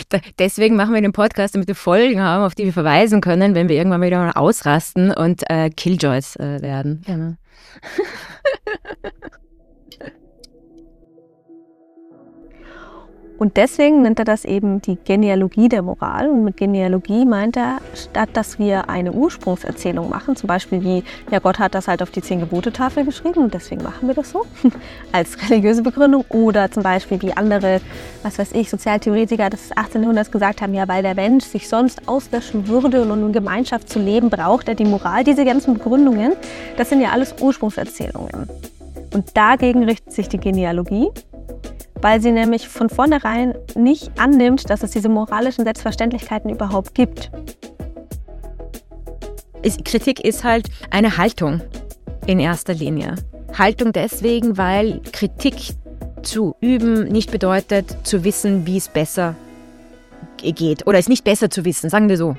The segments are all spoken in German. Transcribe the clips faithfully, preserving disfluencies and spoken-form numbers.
Da, deswegen machen wir den Podcast, damit wir Folgen haben, auf die wir verweisen können, wenn wir irgendwann wieder mal ausrasten und äh, Killjoys äh, werden. Genau. Und deswegen nennt er das eben die Genealogie der Moral. Und mit Genealogie meint er, statt dass wir eine Ursprungserzählung machen, zum Beispiel wie, ja, Gott hat das halt auf die Zehn-Gebote-Tafel geschrieben und deswegen machen wir das so, als religiöse Begründung. Oder zum Beispiel wie andere, was weiß ich, Sozialtheoretiker des achtzehnten Jahrhunderts gesagt haben, ja, weil der Mensch sich sonst auslöschen würde und um in Gemeinschaft zu leben, braucht er die Moral. Diese ganzen Begründungen, das sind ja alles Ursprungserzählungen. Und dagegen richtet sich die Genealogie, weil sie nämlich von vornherein nicht annimmt, dass es diese moralischen Selbstverständlichkeiten überhaupt gibt. Kritik ist halt eine Haltung in erster Linie. Haltung deswegen, weil Kritik zu üben nicht bedeutet, zu wissen, wie es besser geht. Oder es nicht besser zu wissen, sagen wir so.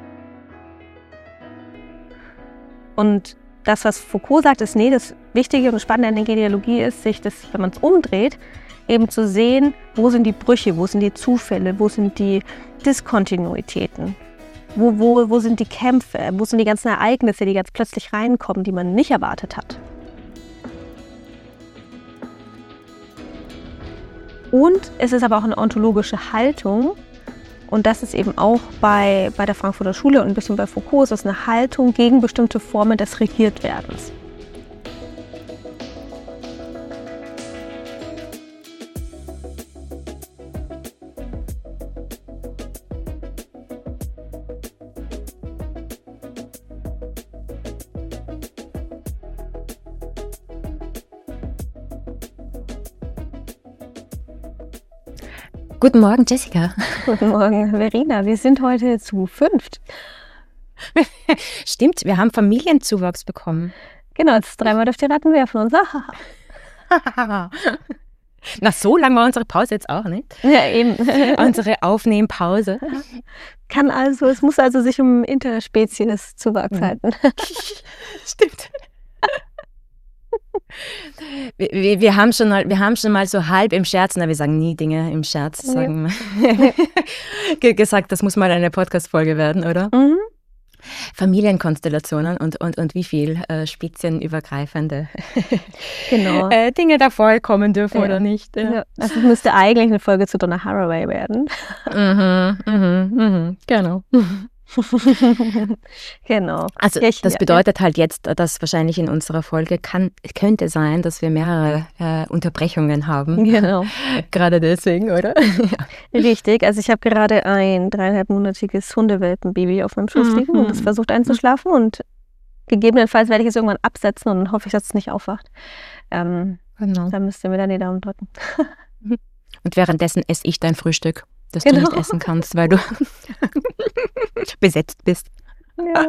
Und das, was Foucault sagt, ist, nee, das Wichtige und Spannende an der Genealogie ist, sich das, wenn man es umdreht, eben zu sehen, wo sind die Brüche, wo sind die Zufälle, wo sind die Diskontinuitäten, wo, wo, wo sind die Kämpfe, wo sind die ganzen Ereignisse, die ganz plötzlich reinkommen, die man nicht erwartet hat. Und es ist aber auch eine ontologische Haltung, und das ist eben auch bei, bei der Frankfurter Schule und ein bisschen bei Foucault, ist das eine Haltung gegen bestimmte Formen des Regiertwerdens. Guten Morgen, Jessica. Guten Morgen, Verena. Wir sind heute zu fünft. Stimmt, wir haben Familienzuwachs bekommen. Genau, jetzt dreimal dürft ihr raten, wer von uns. Na, so lang war unsere Pause jetzt auch nicht. Ja, eben. Unsere Aufnehmpause. Kann also, es muss also sich um Interspezies-Zuwachs mhm. halten. Stimmt. Wir, wir, wir, haben schon mal, wir haben schon mal so halb im Scherz, na, wir sagen nie Dinge im Scherz, sagen ja. gesagt, das muss mal eine Podcast-Folge werden, oder? Mhm. Familienkonstellationen und, und, und wie viel äh, spezienübergreifende genau. äh, Dinge da vorkommen dürfen ja. oder nicht. Ja. Ja. Also es müsste eigentlich eine Folge zu Donna Haraway werden. Mhm, mhm, mhm, genau. Genau. Also ja, ich, das ja, bedeutet ja. halt jetzt, dass wahrscheinlich in unserer Folge kann, könnte sein, dass wir mehrere äh, Unterbrechungen haben. Genau. Gerade deswegen, oder? Ja. Richtig. Also ich habe gerade ein dreieinhalbmonatiges Hundewelpenbaby auf meinem Schoß liegen mhm. und es versucht einzuschlafen und gegebenenfalls werde ich es irgendwann absetzen und dann hoffe ich, dass es nicht aufwacht. Ähm, genau. Dann müsst ihr mir dann die Daumen drücken. Und währenddessen esse ich dein Frühstück, das genau. du nicht essen kannst, weil du besetzt bist. Ja.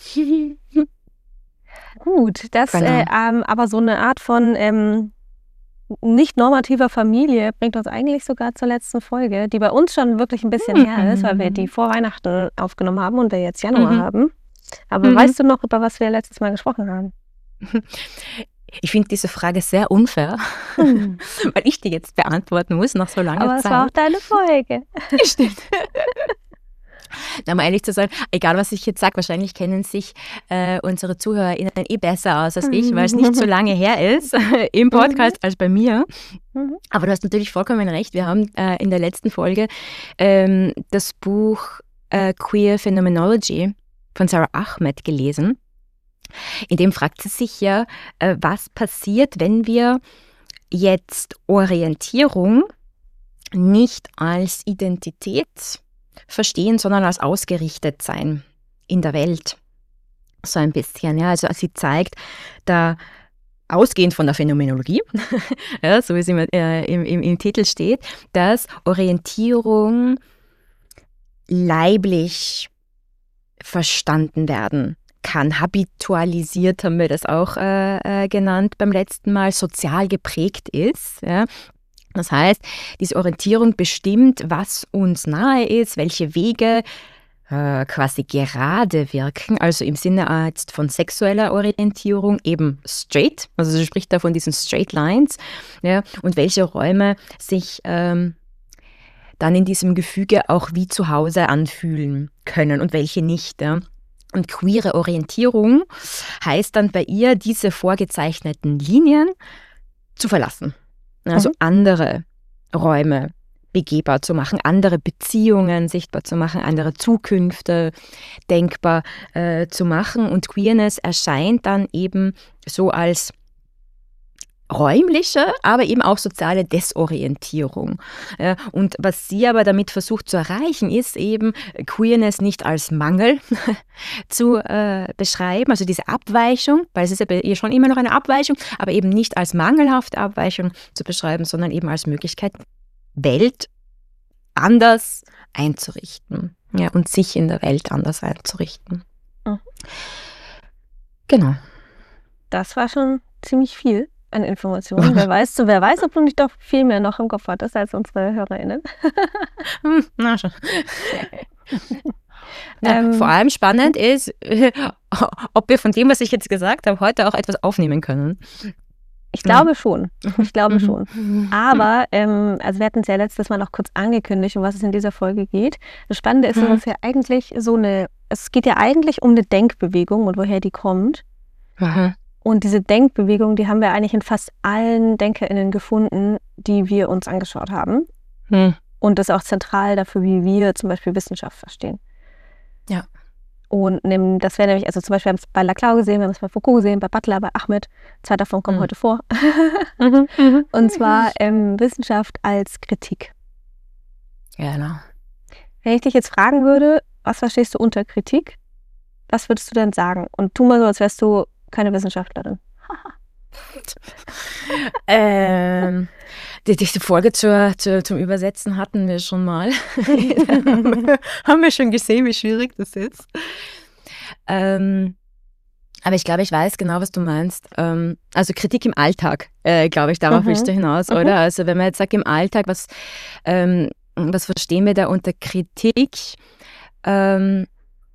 Gut, das genau. äh, ähm, aber so eine Art von ähm, nicht normativer Familie bringt uns eigentlich sogar zur letzten Folge, die bei uns schon wirklich ein bisschen mhm. her ist, weil wir die vor Weihnachten aufgenommen haben und wir jetzt Januar mhm. haben. Aber mhm. weißt du noch, über was wir letztes Mal gesprochen haben? Ich finde diese Frage sehr unfair, mhm. weil ich die jetzt beantworten muss nach so langer aber Zeit. Aber es war auch deine Folge. Stimmt. Na, um ehrlich zu sein, egal was ich jetzt sage, wahrscheinlich kennen sich äh, unsere ZuhörerInnen eh besser aus als ich, weil es nicht so lange her ist im Podcast als bei mir. Aber du hast natürlich vollkommen recht. Wir haben äh, in der letzten Folge ähm, das Buch äh, Queer Phenomenology von Sarah Ahmed gelesen. In dem fragt sie sich ja, äh, was passiert, wenn wir jetzt Orientierung nicht als Identität verstehen, sondern als Ausgerichtetsein in der Welt. So ein bisschen, ja. Also sie zeigt da ausgehend von der Phänomenologie, ja, so wie es im, äh, im, im, im Titel steht, dass Orientierung leiblich verstanden werden kann. Habitualisiert haben wir das auch äh, äh, genannt beim letzten Mal, sozial geprägt ist, ja. Das heißt, diese Orientierung bestimmt, was uns nahe ist, welche Wege äh, quasi gerade wirken, also im Sinne äh, jetzt von sexueller Orientierung eben straight, also sie spricht da von diesen straight lines, ja, und welche Räume sich ähm, dann in diesem Gefüge auch wie zu Hause anfühlen können und welche nicht. Ja. Und queere Orientierung heißt dann bei ihr, diese vorgezeichneten Linien zu verlassen. Also mhm. andere Räume begehbar zu machen, andere Beziehungen sichtbar zu machen, andere Zukünfte denkbar äh, zu machen. Und Queerness erscheint dann eben so als räumliche, aber eben auch soziale Desorientierung. Ja, und was sie aber damit versucht zu erreichen, ist eben Queerness nicht als Mangel zu äh, beschreiben, also diese Abweichung, weil es ist ja bei ihr schon immer noch eine Abweichung, aber eben nicht als mangelhafte Abweichung zu beschreiben, sondern eben als Möglichkeit, Welt anders einzurichten, ja, und sich in der Welt anders einzurichten. Mhm. Genau. Das war schon ziemlich viel an Informationen. Wer weiß, wer weiß, ob du nicht doch viel mehr noch im Kopf hattest als unsere HörerInnen. Hm, na schon. Ja, ähm, vor allem spannend ist, ob wir von dem, was ich jetzt gesagt habe, heute auch etwas aufnehmen können. Ich glaube schon. Ich glaube schon. Aber, ähm, also wir hatten es ja letztes Mal noch kurz angekündigt, um was es in dieser Folge geht. Das Spannende ist, dass es ja eigentlich so eine, es geht ja eigentlich um eine Denkbewegung und woher die kommt. Aha. Und diese Denkbewegung, die haben wir eigentlich in fast allen DenkerInnen gefunden, die wir uns angeschaut haben. Hm. Und das ist auch zentral dafür, wie wir zum Beispiel Wissenschaft verstehen. Ja. Und das wäre nämlich, also zum Beispiel, wir haben es bei Laclau gesehen, wir haben es bei Foucault gesehen, bei Butler, bei Ahmed. Zwei davon kommen mhm. heute vor. mhm, mhm. Und zwar ähm, Wissenschaft als Kritik. Genau. Wenn ich dich jetzt fragen würde, was verstehst du unter Kritik, was würdest du denn sagen? Und tu mal so, als wärst du keine Wissenschaftlerin. ähm, die, diese Folge zur, zur, zum Übersetzen hatten wir schon mal. Haben wir schon gesehen, wie schwierig das ist. Ähm, aber ich glaube, ich weiß genau, was du meinst. Ähm, also Kritik im Alltag, äh, glaube ich, darauf mhm. willst du hinaus, mhm. oder? Also wenn man jetzt sagt, im Alltag, was, ähm, was verstehen wir da unter Kritik, ähm,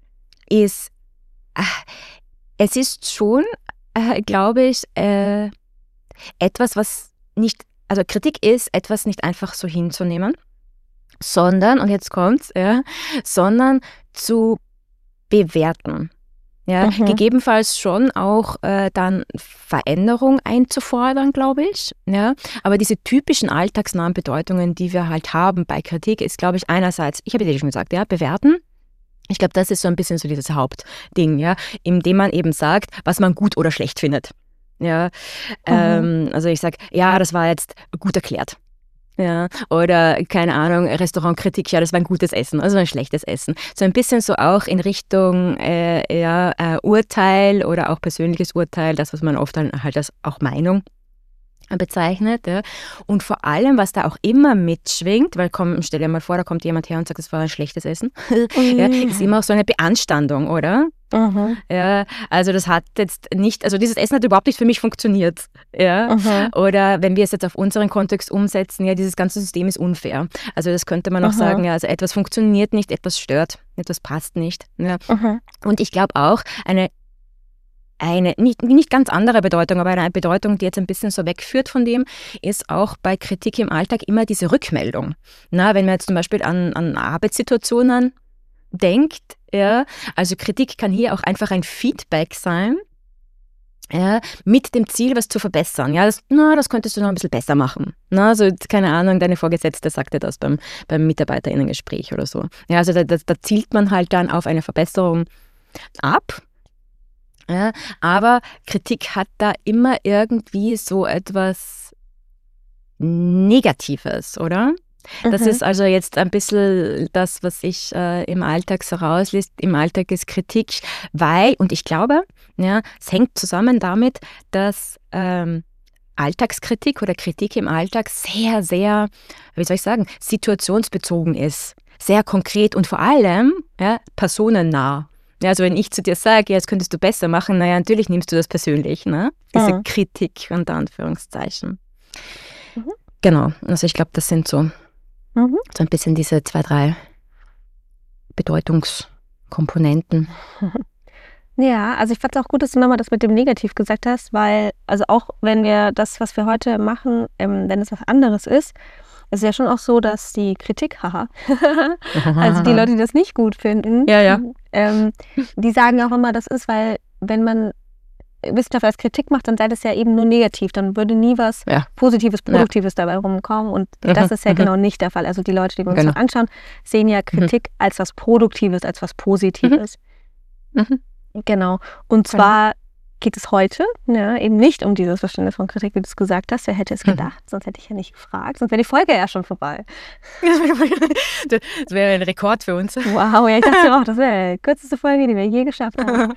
ist, ach, es ist schon, äh, glaube ich, äh, etwas, was nicht, also Kritik ist etwas nicht einfach so hinzunehmen, sondern, und jetzt kommt's, ja, sondern zu bewerten. Ja, mhm. gegebenenfalls schon auch äh, dann Veränderung einzufordern, glaube ich. Ja, aber diese typischen alltagsnahen Bedeutungen, die wir halt haben bei Kritik, ist, glaube ich, einerseits, ich habe ja schon gesagt, ja, bewerten. Ich glaube, das ist so ein bisschen so dieses Hauptding, ja, indem man eben sagt, was man gut oder schlecht findet. Ja, mhm. ähm, also ich sage, ja, das war jetzt gut erklärt. Ja, oder, keine Ahnung, Restaurantkritik, ja, das war ein gutes Essen, also ein schlechtes Essen. So ein bisschen so auch in Richtung äh, ja, äh, Urteil oder auch persönliches Urteil, das, was man oft dann halt als auch Meinung bezeichnet. Ja. Und vor allem, was da auch immer mitschwingt, weil komm, stell dir mal vor, da kommt jemand her und sagt, das war ein schlechtes Essen, ja, ist immer auch so eine Beanstandung, oder? Mhm. Ja, also das hat jetzt nicht, also dieses Essen hat überhaupt nicht für mich funktioniert. Ja? Mhm. Oder wenn wir es jetzt auf unseren Kontext umsetzen, ja, dieses ganze System ist unfair. Also das könnte man auch mhm. sagen, ja, also etwas funktioniert nicht, etwas stört, etwas passt nicht. Ja? Mhm. Und ich glaube auch, eine Eine nicht, nicht ganz andere Bedeutung, aber eine Bedeutung, die jetzt ein bisschen so wegführt von dem, ist auch bei Kritik im Alltag immer diese Rückmeldung. Na, wenn man jetzt zum Beispiel an, an Arbeitssituationen denkt, ja, also Kritik kann hier auch einfach ein Feedback sein, ja, mit dem Ziel, was zu verbessern. Ja, das, na, das könntest du noch ein bisschen besser machen. Na, also, keine Ahnung, deine Vorgesetzte sagte das beim, beim MitarbeiterInnengespräch oder so. Ja, also da, da, da zielt man halt dann auf eine Verbesserung ab. Ja, aber Kritik hat da immer irgendwie so etwas Negatives, oder? Das mhm. ist also jetzt ein bisschen das, was ich äh, im Alltag so rausliest. Im Alltag ist Kritik, weil, und ich glaube, ja, es hängt zusammen damit, dass ähm, Alltagskritik oder Kritik im Alltag sehr, sehr, wie soll ich sagen, situationsbezogen ist. Sehr konkret und vor allem ja, personennah. Ja, also wenn ich zu dir sage, ja, das könntest du besser machen, naja, natürlich nimmst du das persönlich, ne? Diese mhm. Kritik unter Anführungszeichen. Mhm. Genau, also ich glaube, das sind so, mhm. so ein bisschen diese zwei, drei Bedeutungskomponenten. Ja, also ich fand es auch gut, dass du nochmal das mit dem Negativ gesagt hast, weil, also auch wenn wir das, was wir heute machen, ähm, wenn es was anderes ist, Es ist ja schon auch so, dass die Kritik, haha, also die Leute, die das nicht gut finden, ja, ja. Ähm, die sagen auch immer, das ist, weil wenn man Wissenschaft als Kritik macht, dann sei das ja eben nur negativ. Dann würde nie was ja. Positives, Produktives ja. dabei rumkommen. Und das ist ja genau nicht der Fall. Also die Leute, die wir uns genau. noch anschauen, sehen ja Kritik mhm. als was Produktives, als was Positives. Mhm. Genau. Und zwar geht es heute ja, eben nicht um dieses Verständnis von Kritik, wie du es gesagt hast. Wer hätte es gedacht? Mhm. Sonst hätte ich ja nicht gefragt. Sonst wäre die Folge ja schon vorbei. Das wäre ein Rekord für uns. Wow, ja, ich dachte auch, das wäre die kürzeste Folge, die wir je geschafft haben.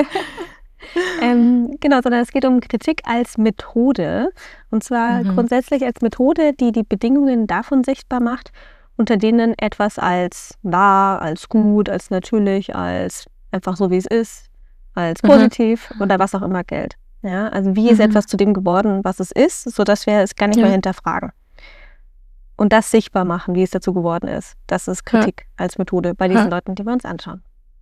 ähm, genau, sondern es geht um Kritik als Methode. Und zwar mhm. grundsätzlich als Methode, die die Bedingungen davon sichtbar macht, unter denen etwas als wahr, als gut, als natürlich, als einfach so, wie es ist, als positiv mhm. oder was auch immer gilt. Ja, also wie ist mhm. etwas zu dem geworden, was es ist, sodass wir es gar nicht ja. mehr hinterfragen. Und das sichtbar machen, wie es dazu geworden ist. Das ist Kritik ja. als Methode bei diesen ja. Leuten, die wir uns anschauen.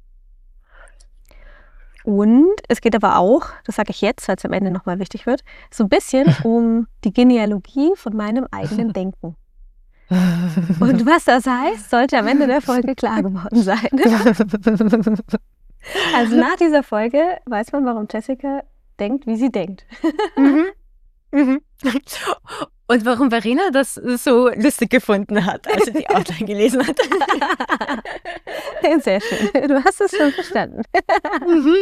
Und es geht aber auch, das sage ich jetzt, weil es am Ende nochmal wichtig wird, so ein bisschen um die Genealogie von meinem eigenen Denken. Und was das heißt, sollte am Ende der Folge klar geworden sein. Also nach dieser Folge weiß man, warum Jessica denkt, wie sie denkt. Mhm. Mhm. Und warum Verena das so lustig gefunden hat, als sie die Outline gelesen hat. Sehr schön. Du hast es schon verstanden. Mhm.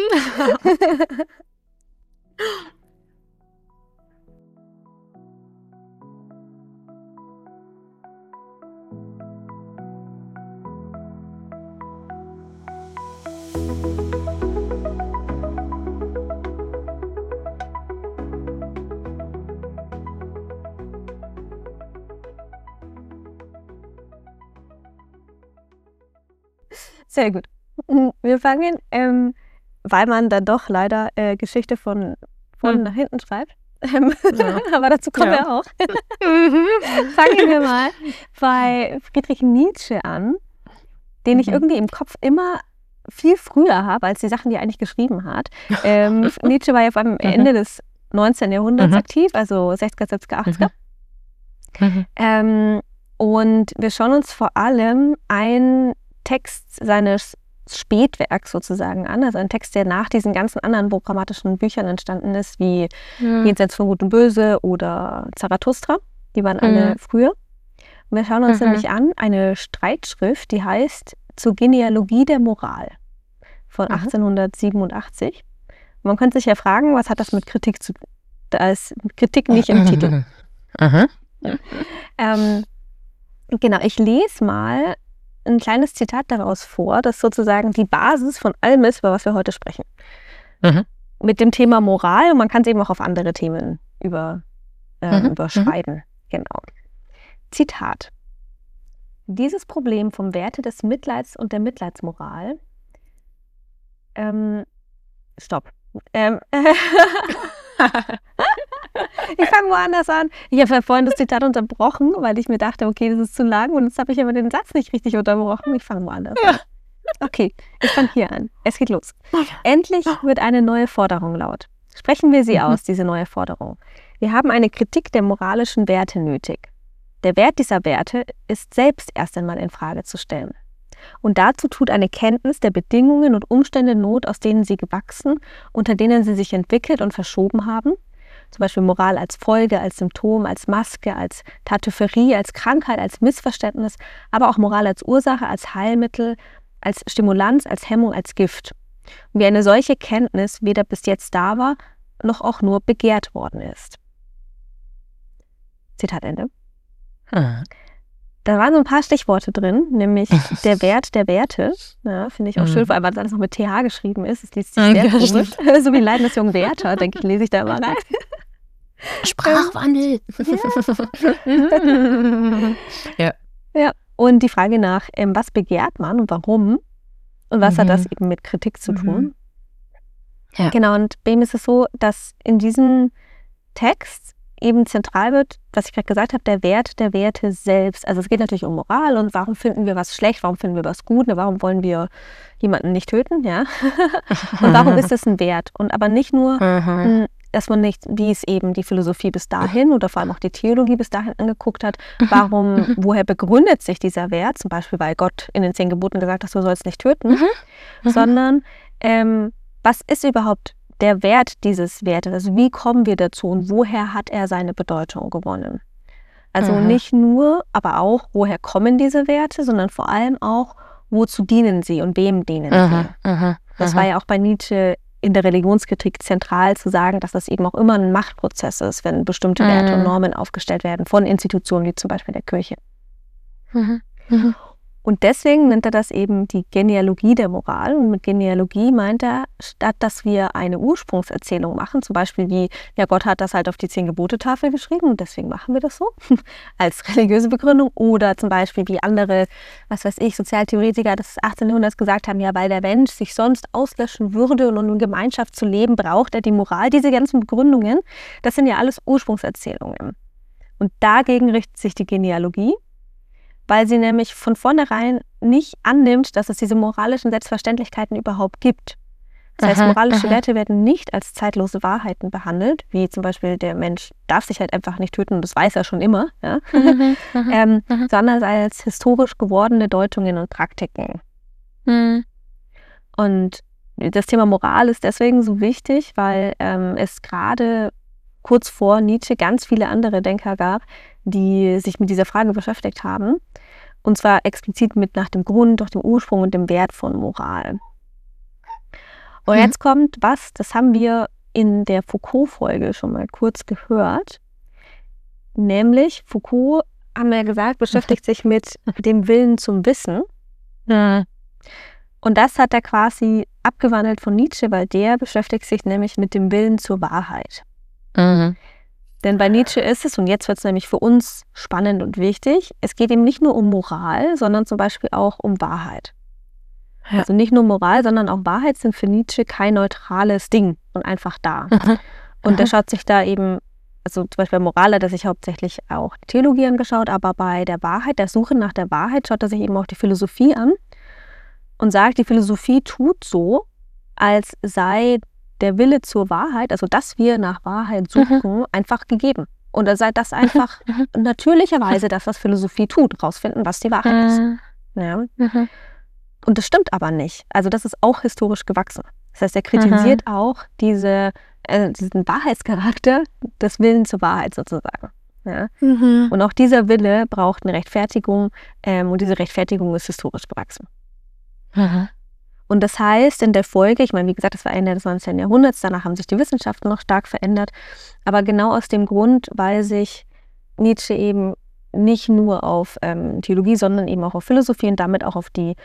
Sehr gut. Wir fangen, ähm, weil man dann doch leider äh, Geschichte von vorne hm. nach hinten schreibt. Ähm, ja. Aber dazu kommen ja. wir auch. Fangen wir mal bei Friedrich Nietzsche an, den mhm. ich irgendwie im Kopf immer viel früher habe, als die Sachen, die er eigentlich geschrieben hat. Ähm, Nietzsche war ja am Ende mhm. des neunzehnten Jahrhunderts mhm. aktiv, also sechziger, siebziger, achtziger. Mhm. Ähm, und wir schauen uns vor allem einen Text seines Spätwerks sozusagen an, also ein Text, der nach diesen ganzen anderen programmatischen Büchern entstanden ist, wie ja. Jenseits von Gut und Böse oder Zarathustra. Die waren alle mhm. früher. Und wir schauen uns mhm. nämlich an eine Streitschrift, die heißt Zur Genealogie der Moral von mhm. achtzehnhundertsiebenundachtzig. Und man könnte sich ja fragen, was hat das mit Kritik zu tun? Da ist Kritik nicht im Titel. Mhm. Ähm, genau, ich lese mal ein kleines Zitat daraus vor, das sozusagen die Basis von allem ist, über was wir heute sprechen. Mhm. Mit dem Thema Moral, und man kann es eben auch auf andere Themen über, äh, mhm. überschreiben. Mhm. Genau. Zitat. Dieses Problem vom Werte des Mitleids und der Mitleidsmoral. Ähm, stopp. Ähm, Ich fange woanders an. Ich habe ja vorhin das Zitat unterbrochen, weil ich mir dachte, okay, das ist zu lang, und jetzt habe ich aber den Satz nicht richtig unterbrochen. Ich fange woanders ja. an. Okay, ich fange hier an. Es geht los. Endlich wird eine neue Forderung laut. Sprechen wir sie mhm. aus, diese neue Forderung. Wir haben eine Kritik der moralischen Werte nötig. Der Wert dieser Werte ist selbst erst einmal in Frage zu stellen. Und dazu tut eine Kenntnis der Bedingungen und Umstände Not, aus denen sie gewachsen, unter denen sie sich entwickelt und verschoben haben. Zum Beispiel Moral als Folge, als Symptom, als Maske, als Tartüfferie, als Krankheit, als Missverständnis, aber auch Moral als Ursache, als Heilmittel, als Stimulanz, als Hemmung, als Gift. Und wie eine solche Kenntnis weder bis jetzt da war, noch auch nur begehrt worden ist. Zitat Ende. Hm. Da waren so ein paar Stichworte drin, nämlich der Wert der Werte. Ja, finde ich auch mhm. schön, vor allem, weil das alles noch mit T H geschrieben ist. Es liest sich sehr komisch. So wie Leiden des jungen Werther, denke ich, lese ich da immer rein. Sprachwandel. ja. ja. Und die Frage nach, ähm, was begehrt man und warum? Und was mhm. hat das eben mit Kritik zu tun? Mhm. Ja. Genau, und bei ihm ist es so, dass in diesem Text eben zentral wird, was ich gerade gesagt habe, der Wert der Werte selbst. Also es geht natürlich um Moral und warum finden wir was schlecht, warum finden wir was gut, warum wollen wir jemanden nicht töten, ja? Und warum ist das ein Wert? Und aber nicht nur ein dass man nicht, wie es eben die Philosophie bis dahin oder vor allem auch die Theologie bis dahin angeguckt hat, warum, woher begründet sich dieser Wert, zum Beispiel, weil Gott in den zehn Geboten gesagt hat, du sollst nicht töten, Mhm. Mhm. sondern ähm, was ist überhaupt der Wert dieses Wertes? Also wie kommen wir dazu und woher hat er seine Bedeutung gewonnen? Also Mhm. nicht nur, aber auch, woher kommen diese Werte, sondern vor allem auch, wozu dienen sie und wem dienen Mhm. sie? Mhm. Das war ja auch bei Nietzsche in der Religionskritik zentral zu sagen, dass das eben auch immer ein Machtprozess ist, wenn bestimmte Werte und Mhm. Normen aufgestellt werden von Institutionen wie zum Beispiel der Kirche. Mhm. Mhm. Und deswegen nennt er das eben die Genealogie der Moral. Und mit Genealogie meint er, statt dass wir eine Ursprungserzählung machen, zum Beispiel wie, ja, Gott hat das halt auf die Zehn-Gebote-Tafel geschrieben und deswegen machen wir das so, als religiöse Begründung. Oder zum Beispiel wie andere, was weiß ich, Sozialtheoretiker des achtzehnten Jahrhunderts gesagt haben, ja, weil der Mensch sich sonst auslöschen würde und um in Gemeinschaft zu leben, braucht er die Moral. Diese ganzen Begründungen, das sind ja alles Ursprungserzählungen. Und dagegen richtet sich die Genealogie, weil sie nämlich von vornherein nicht annimmt, dass es diese moralischen Selbstverständlichkeiten überhaupt gibt. Das heißt, Aha, moralische aha. Werte werden nicht als zeitlose Wahrheiten behandelt, wie zum Beispiel der Mensch darf sich halt einfach nicht töten, und das weiß er schon immer, ja? Mhm. Mhm. ähm, Mhm. sondern als historisch gewordene Deutungen und Praktiken. Mhm. Und das Thema Moral ist deswegen so wichtig, weil ähm, es gerade kurz vor Nietzsche ganz viele andere Denker gab, die sich mit dieser Frage beschäftigt haben. Und zwar explizit mit nach dem Grund, nach dem Ursprung und dem Wert von Moral. Und Mhm. jetzt kommt was, das haben wir in der Foucault-Folge schon mal kurz gehört. Nämlich, Foucault, haben wir ja gesagt, beschäftigt sich mit dem Willen zum Wissen. Mhm. Und das hat er quasi abgewandelt von Nietzsche, weil der beschäftigt sich nämlich mit dem Willen zur Wahrheit. Mhm. Denn bei Nietzsche ist es, und jetzt wird es nämlich für uns spannend und wichtig, es geht ihm nicht nur um Moral, sondern zum Beispiel auch um Wahrheit. Ja. Also nicht nur Moral, sondern auch Wahrheit sind für Nietzsche kein neutrales Ding und einfach da. Mhm. Und er Mhm. schaut sich da eben, also zum Beispiel bei Moral hat er sich hauptsächlich auch die Theologie angeschaut, aber bei der Wahrheit, der Suche nach der Wahrheit, schaut er sich eben auch die Philosophie an und sagt, die Philosophie tut so, als sei der Wille zur Wahrheit, also dass wir nach Wahrheit suchen, einfach gegeben. Und er sei das einfach Mhm. natürlicherweise das, was Philosophie tut, rausfinden, was die Wahrheit ist. Mhm. Ja. Mhm. Und das stimmt aber nicht. Also das ist auch historisch gewachsen. Das heißt, er kritisiert auch diese, äh, diesen Wahrheitscharakter des Willens zur Wahrheit sozusagen. Ja. Mhm. Und auch dieser Wille braucht eine Rechtfertigung ähm, und diese Rechtfertigung ist historisch gewachsen. Mhm. Und das heißt, in der Folge, ich meine, wie gesagt, das war Ende des neunzehnten Jahrhunderts, danach haben sich die Wissenschaften noch stark verändert, aber genau aus dem Grund, weil sich Nietzsche eben nicht nur auf ähm, Theologie, sondern eben auch auf Philosophie und damit auch auf die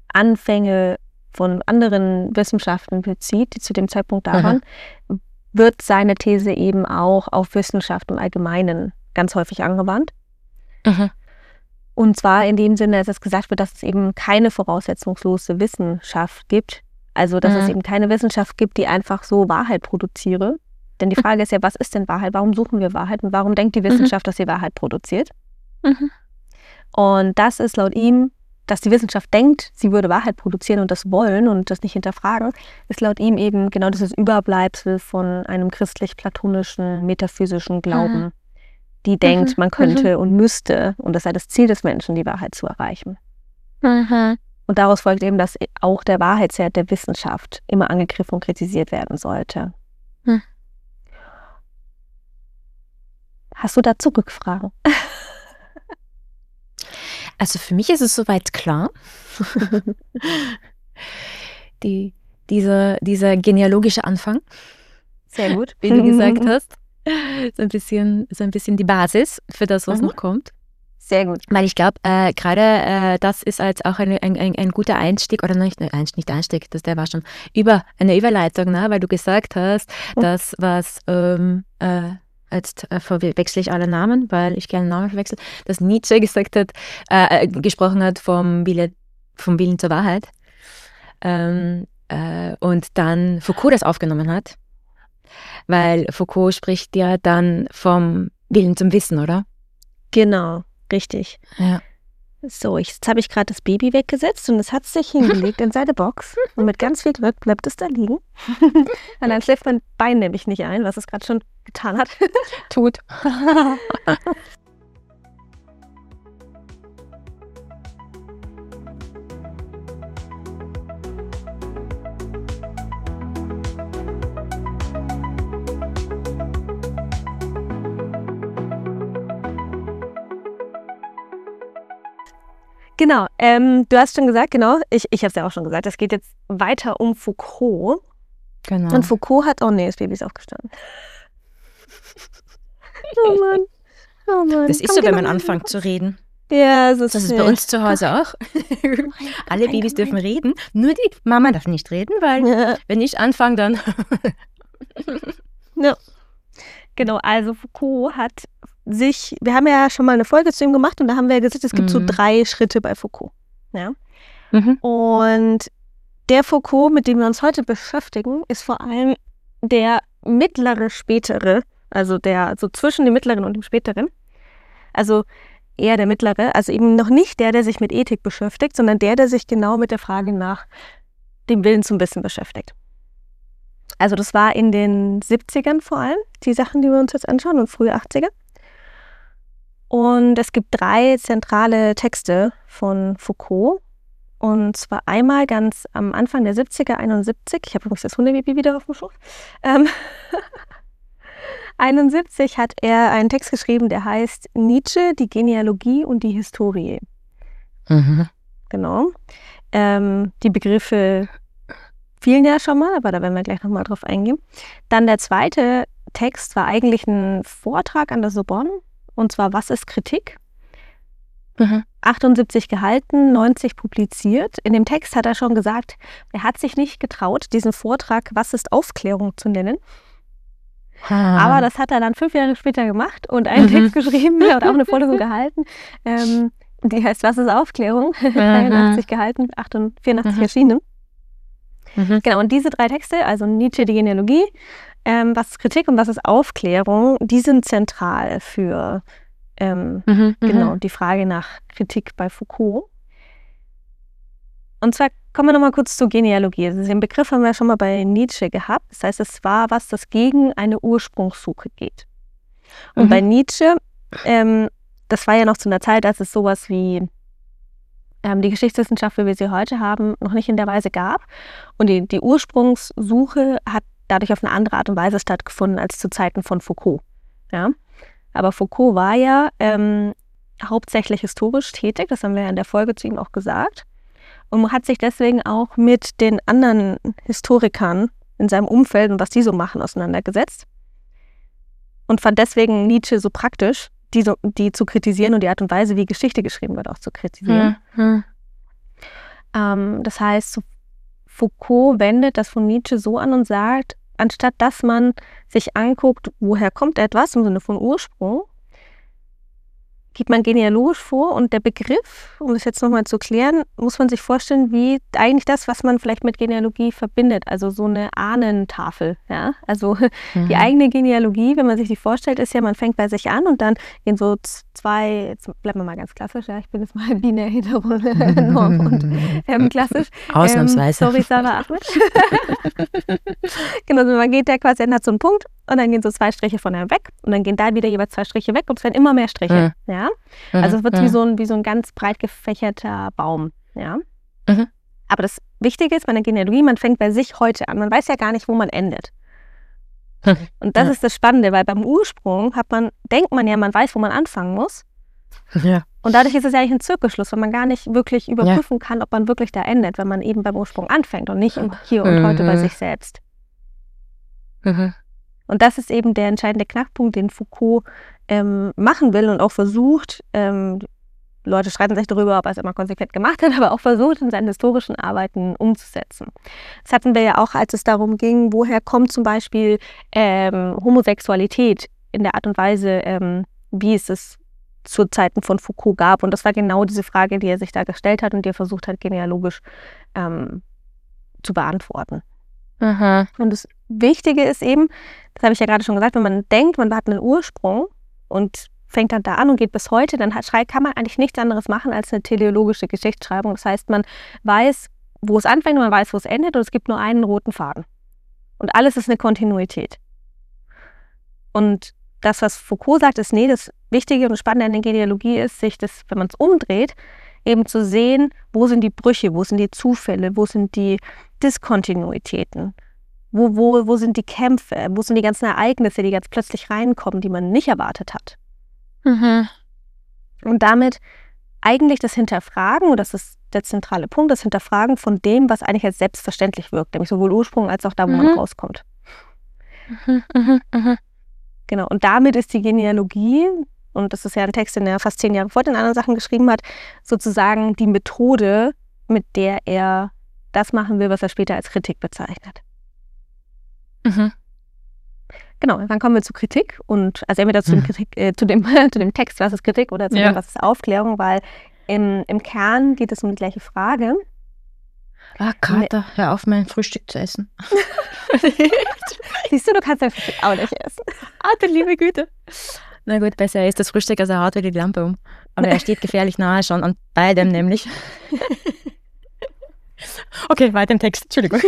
Anfänge von anderen Wissenschaften bezieht, die zu dem Zeitpunkt da waren, mhm. wird seine These eben auch auf Wissenschaft im Allgemeinen ganz häufig angewandt. Mhm. Und zwar in dem Sinne, dass es gesagt wird, dass es eben keine voraussetzungslose Wissenschaft gibt. Also, dass Mhm. es eben keine Wissenschaft gibt, die einfach so Wahrheit produziere. Denn die Frage ist ja, was ist denn Wahrheit? Warum suchen wir Wahrheit? Und warum denkt die Wissenschaft, dass sie Wahrheit produziert? Mhm. Und das ist laut ihm, dass die Wissenschaft denkt, sie würde Wahrheit produzieren und das wollen und das nicht hinterfragen, ist laut ihm eben genau dieses Überbleibsel von einem christlich-platonischen, metaphysischen Glauben, Mhm. die denkt, Mhm. man könnte und müsste, und das sei das Ziel des Menschen, die Wahrheit zu erreichen. Mhm. Und daraus folgt eben, dass auch der Wahrheitswert der Wissenschaft immer angegriffen und kritisiert werden sollte. Hm. Hast du dazu Rückfragen? Also für mich ist es soweit klar. Die, dieser, dieser genealogische Anfang, Sehr gut. wie du gesagt hast, so ein bisschen, so ein bisschen die Basis für das, was Mhm. noch kommt. Sehr gut. Weil ich glaube, äh, gerade äh, das ist als auch eine, ein, ein, ein guter Einstieg, oder nicht, nein, nicht Einstieg, das, der war schon über eine Überleitung, ne? Weil du gesagt hast, Mhm. das, was, ähm, äh, jetzt äh, verwechsel ich alle Namen, weil ich gerne Namen verwechsel, dass Nietzsche gesagt hat, äh, äh, gesprochen hat vom, Wille, vom Willen zur Wahrheit. Ähm, äh, und dann Foucault das aufgenommen hat. Weil Foucault spricht ja dann vom Willen zum Wissen, oder? Genau, richtig. Ja. So, ich, jetzt habe ich gerade das Baby weggesetzt und es hat sich hingelegt in seine Box. Und mit ganz viel Glück bleibt es da liegen. Und dann schläft mein Bein nämlich nicht ein, was es gerade schon getan hat. Tut. Genau, ähm, du hast schon gesagt, genau, ich, ich habe es ja auch schon gesagt, es geht jetzt weiter um Foucault. Genau. Und Foucault hat, oh nee, das Baby ist aufgestanden. Oh Mann, oh Mann. Das ist Komm, so, geh wenn noch man mal. anfängt zu reden. Ja, so ist Das ist bei uns zu Hause auch. Alle rein, Babys komm dürfen reden, nur die Mama darf nicht reden, weil Ja. wenn ich anfange, dann... Ja. Genau, also Foucault hat sich, wir haben ja schon mal eine Folge zu ihm gemacht und da haben wir gesagt, es gibt so Mhm. drei Schritte bei Foucault. Ja? Mhm. Und der Foucault, mit dem wir uns heute beschäftigen, ist vor allem der mittlere, spätere, also der so zwischen dem mittleren und dem späteren. Also eher der mittlere, also eben noch nicht der, der sich mit Ethik beschäftigt, sondern der, der sich genau mit der Frage nach dem Willen zum Wissen beschäftigt. Also das war in den siebzigern vor allem, die Sachen, die wir uns jetzt anschauen, und frühe achtziger. Und es gibt drei zentrale Texte von Foucault. Und zwar einmal ganz am Anfang der siebziger, einundsiebzig. Ich habe übrigens das Hundebaby wieder auf dem Schoß. Ähm, einundsiebzig hat er einen Text geschrieben, der heißt Nietzsche, die Genealogie und die Historie. Mhm. Genau. Ähm, die Begriffe fielen ja schon mal, aber da werden wir gleich nochmal drauf eingehen. Dann der zweite Text war eigentlich ein Vortrag an der Sorbonne. Und zwar, was ist Kritik? Mhm. achtundsiebzig gehalten, neunzig publiziert. In dem Text hat er schon gesagt, er hat sich nicht getraut, diesen Vortrag Was ist Aufklärung zu nennen. Aber das hat er dann fünf Jahre später gemacht und einen Mhm. Text geschrieben und auch eine Vorlesung gehalten. Ähm, die heißt Was ist Aufklärung? dreiundachtzig gehalten, vierundachtzig Mhm. erschienen. Mhm. Genau, und diese drei Texte, also Nietzsche, die Genealogie, ähm, was ist Kritik und was ist Aufklärung, die sind zentral für ähm, Mhm. genau die Frage nach Kritik bei Foucault. Und zwar kommen wir nochmal kurz zur Genealogie. Also den Begriff haben wir schon mal bei Nietzsche gehabt. Das heißt, es war was, das gegen eine Ursprungssuche geht. Und Mhm. bei Nietzsche, ähm, das war ja noch zu einer Zeit, als es sowas wie ähm, die Geschichtswissenschaft, wie wir sie heute haben, noch nicht in der Weise gab. Und die, die Ursprungssuche hat dadurch auf eine andere Art und Weise stattgefunden als zu Zeiten von Foucault. Ja? Aber Foucault war ja ähm, hauptsächlich historisch tätig, das haben wir ja in der Folge zu ihm auch gesagt. Und hat sich deswegen auch mit den anderen Historikern in seinem Umfeld und was die so machen auseinandergesetzt. Und fand deswegen Nietzsche so praktisch, die, so, die zu kritisieren und die Art und Weise, wie Geschichte geschrieben wird, auch zu kritisieren. Mhm. Ähm, das heißt, Foucault wendet das von Nietzsche so an und sagt, anstatt dass man sich anguckt, woher kommt etwas im Sinne von Ursprung, geht man genealogisch vor und der Begriff, um das jetzt nochmal zu klären, muss man sich vorstellen, wie eigentlich das, was man vielleicht mit Genealogie verbindet, also so eine Ahnentafel. Ja? Also Mhm. die eigene Genealogie, wenn man sich die vorstellt, ist ja, man fängt bei sich an und dann gehen so zwei, jetzt bleiben wir mal ganz klassisch, ja, ich bin jetzt mal binär Heteronorm und ähm, klassisch. Ausnahmsweise. Ähm, sorry, Sarah Ahmed. Genau, also man geht da quasi, dann hat so einen Punkt und dann gehen so zwei Striche von einem weg und dann gehen da wieder jeweils zwei Striche weg und es werden immer mehr Striche. Mhm. Ja? Also es wird Mhm. wie so ein, wie so ein ganz breit gefächerter Baum. Ja? Mhm. Aber das Wichtige ist bei der Genealogie, man fängt bei sich heute an. Man weiß ja gar nicht, wo man endet. Und das Ja. ist das Spannende, weil beim Ursprung hat man, denkt man ja, man weiß, wo man anfangen muss. Ja. Und dadurch ist es ja eigentlich ein Zirkelschluss, weil man gar nicht wirklich überprüfen kann, ob man wirklich da endet, wenn man eben beim Ursprung anfängt und nicht im Hier und Heute bei Mhm. sich selbst. Mhm. Und das ist eben der entscheidende Knackpunkt, den Foucault ähm, machen will und auch versucht, ähm, Leute streiten sich darüber, ob er es immer konsequent gemacht hat, aber auch versucht, in seinen historischen Arbeiten umzusetzen. Das hatten wir ja auch, als es darum ging, woher kommt zum Beispiel ähm, Homosexualität in der Art und Weise, ähm, wie es es zu Zeiten von Foucault gab. Und das war genau diese Frage, die er sich da gestellt hat und die er versucht hat, genealogisch ähm, zu beantworten. Aha. Und das Wichtige ist eben, das habe ich ja gerade schon gesagt, wenn man denkt, man hat einen Ursprung und fängt dann da an und geht bis heute, dann hat, kann man eigentlich nichts anderes machen als eine teleologische Geschichtsschreibung. Das heißt, man weiß, wo es anfängt und man weiß, wo es endet und es gibt nur einen roten Faden. Und alles ist eine Kontinuität. Und das, was Foucault sagt, ist, nee, das Wichtige und Spannende an der Genealogie ist, sich das, wenn man es umdreht, eben zu sehen, wo sind die Brüche, wo sind die Zufälle, wo sind die Diskontinuitäten, wo, wo, wo sind die Kämpfe, wo sind die ganzen Ereignisse, die ganz plötzlich reinkommen, die man nicht erwartet hat. Mhm. Und damit eigentlich das Hinterfragen, und das ist der zentrale Punkt, das Hinterfragen von dem, was eigentlich als selbstverständlich wirkt, nämlich sowohl Ursprung als auch da, wo Mhm. man rauskommt. Mhm. Mhm. Mhm. Genau, und damit ist die Genealogie, und das ist ja ein Text, den er fast zehn Jahre vor den anderen Sachen geschrieben hat, sozusagen die Methode, mit der er das machen will, was er später als Kritik bezeichnet. Mhm. Genau, dann kommen wir zu Kritik und also entweder zu dem, Kritik, äh, zu dem, zu dem Text, was ist Kritik, oder zu Ja. dem, was ist Aufklärung, weil im, im Kern geht es um die gleiche Frage. Ah, Kater, hör auf, mein Frühstück zu essen. Siehst du, du kannst dein Frühstück auch nicht essen. Ah, du liebe Güte. Na gut, besser ist das Frühstück, als er haut wieder die Lampe um. Aber er steht gefährlich nahe schon an beidem nämlich. Okay, weiter im Text, Entschuldigung.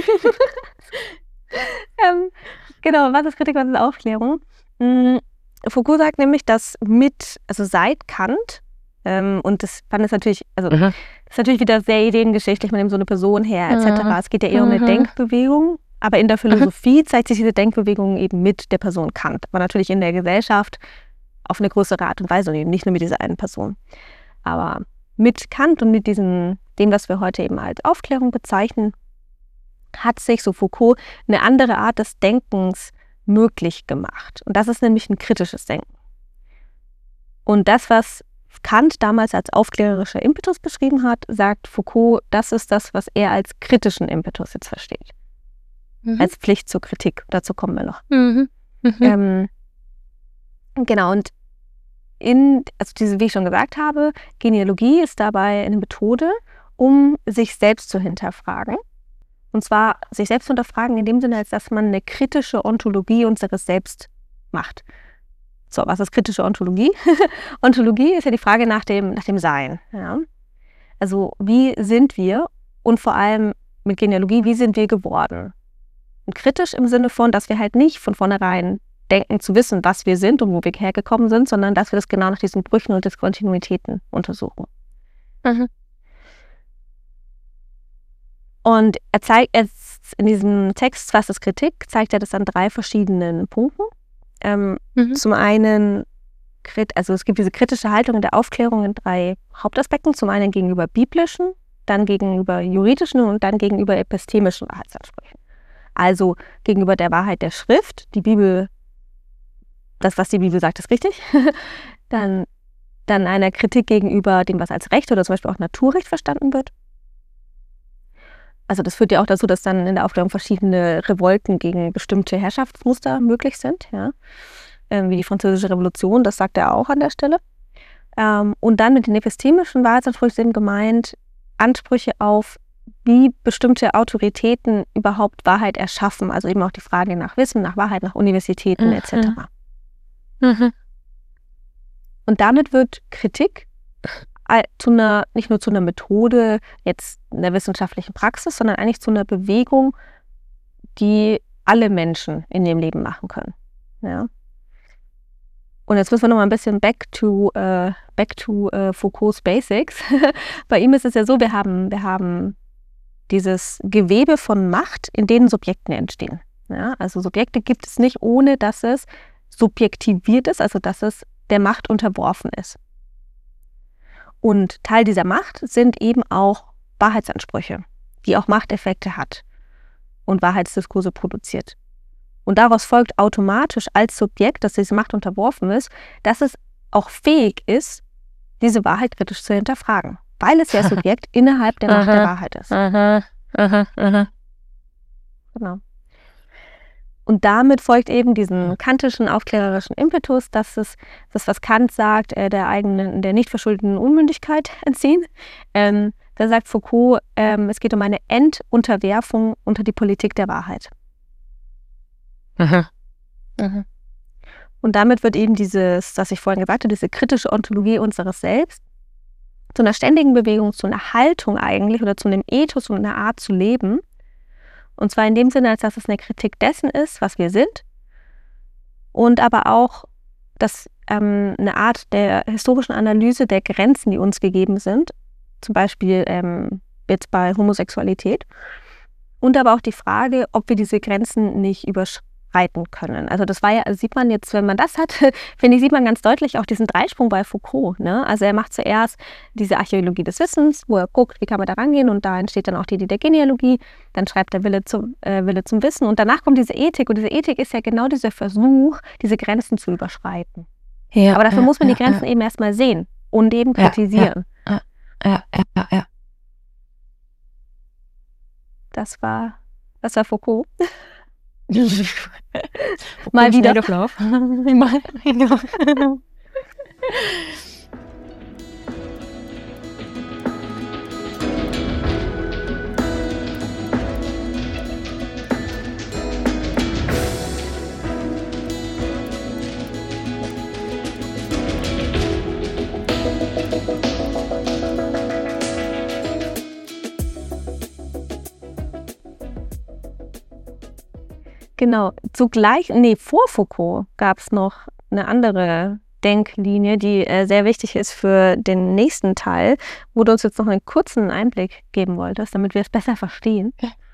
ähm, genau, was ist Kritik, was ist Aufklärung? Mhm. Foucault sagt nämlich, dass mit, also seit Kant, ähm, und das fand es natürlich, also Mhm. das ist natürlich wieder sehr ideengeschichtlich, man nimmt so eine Person her, et cetera. Mhm. Es geht ja eher um eine Mhm. Denkbewegung, aber in der Philosophie zeigt sich diese Denkbewegung eben mit der Person Kant, aber natürlich in der Gesellschaft auf eine größere Art und Weise und eben nicht nur mit dieser einen Person. Aber mit Kant und mit diesem, dem, was wir heute eben als Aufklärung bezeichnen, hat sich, so Foucault, eine andere Art des Denkens möglich gemacht. Und das ist nämlich ein kritisches Denken. Und das, was Kant damals als aufklärerischer Impetus beschrieben hat, sagt Foucault, das ist das, was er als kritischen Impetus jetzt versteht. Mhm. Als Pflicht zur Kritik. Dazu kommen wir noch. Mhm. Mhm. Ähm, genau, und in, also diese, wie ich schon gesagt habe, Genealogie ist dabei eine Methode, um sich selbst zu hinterfragen. Und zwar sich selbst zu hinterfragen in dem Sinne, als dass man eine kritische Ontologie unseres Selbst macht. So, was ist kritische Ontologie? Ontologie ist ja die Frage nach dem, nach dem Sein. Ja? Also wie sind wir und vor allem mit Genealogie, wie sind wir geworden? Und kritisch im Sinne von, dass wir halt nicht von vornherein denken zu wissen, was wir sind und wo wir hergekommen sind, sondern dass wir das genau nach diesen Brüchen und Diskontinuitäten untersuchen. Mhm. Und er zeigt es in diesem Text, was ist Kritik, zeigt er das an drei verschiedenen Punkten. Ähm, Mhm. Zum einen, also es gibt diese kritische Haltung in der Aufklärung in drei Hauptaspekten. Zum einen gegenüber biblischen, dann gegenüber juridischen und dann gegenüber epistemischen Wahrheitsansprüchen. Also gegenüber der Wahrheit der Schrift, die Bibel, das, was die Bibel sagt, ist richtig. dann, dann einer Kritik gegenüber dem, was als Recht oder zum Beispiel auch Naturrecht verstanden wird. Also das führt ja auch dazu, dass dann in der Aufklärung verschiedene Revolten gegen bestimmte Herrschaftsmuster möglich sind, ja? ähm, wie die Französische Revolution, das sagt er auch an der Stelle. Ähm, und dann mit den epistemischen Wahrheitsansprüchen sind gemeint Ansprüche auf, wie bestimmte Autoritäten überhaupt Wahrheit erschaffen, also eben auch die Frage nach Wissen, nach Wahrheit, nach Universitäten Mhm. et cetera. Mhm. Und damit wird Kritik zu einer, nicht nur zu einer Methode jetzt in der wissenschaftlichen Praxis, sondern eigentlich zu einer Bewegung, die alle Menschen in ihrem Leben machen können. Ja. Und jetzt müssen wir noch mal ein bisschen back to, uh, back to uh, Foucault's Basics. Bei ihm ist es ja so, wir haben, wir haben dieses Gewebe von Macht, in denen Subjekte entstehen. Ja. Also Subjekte gibt es nicht, ohne dass es subjektiviert ist, also dass es der Macht unterworfen ist. Und Teil dieser Macht sind eben auch Wahrheitsansprüche, die auch Machteffekte hat und Wahrheitsdiskurse produziert. Und daraus folgt automatisch als Subjekt, das diese Macht unterworfen ist, dass es auch fähig ist, diese Wahrheit kritisch zu hinterfragen, weil es ja Subjekt innerhalb der Macht der Wahrheit ist. Aha, aha, aha. Genau. Und damit folgt eben diesen kantischen, aufklärerischen Impetus, dass es das, was Kant sagt, äh, der eigenen, der nicht verschuldeten Unmündigkeit entziehen. Ähm, da sagt Foucault, ähm, es geht um eine Endunterwerfung unter die Politik der Wahrheit. Aha. Aha. Und damit wird eben dieses, was ich vorhin gesagt habe, diese kritische Ontologie unseres Selbst zu einer ständigen Bewegung, zu einer Haltung eigentlich oder zu einem Ethos und einer Art zu leben. Und zwar in dem Sinne, als dass es eine Kritik dessen ist, was wir sind. Und aber auch, dass ähm, eine Art der historischen Analyse der Grenzen, die uns gegeben sind, zum Beispiel ähm, jetzt bei Homosexualität. Und aber auch die Frage, ob wir diese Grenzen nicht überschreiten können. Also das war ja, also sieht man jetzt, wenn man das hat, finde ich, sieht man ganz deutlich auch diesen Dreisprung bei Foucault. Ne? Also er macht zuerst diese Archäologie des Wissens, wo er guckt, wie kann man da rangehen, und da entsteht dann auch die Idee der Genealogie, dann schreibt er Wille zum, äh, Wille zum Wissen, und danach kommt diese Ethik, und diese Ethik ist ja genau dieser Versuch, diese Grenzen zu überschreiten. Ja, aber dafür ja, muss man ja, die Grenzen ja. eben erstmal sehen und eben kritisieren. Ja, ja, ja, ja, ja. Das war, das war Foucault. Mal wieder. Durchlauf. Mal. Genau, zugleich, nee, vor Foucault gab es noch eine andere Denklinie, die äh, sehr wichtig ist für den nächsten Teil, wo du uns jetzt noch einen kurzen Einblick geben wolltest, damit wir es besser verstehen.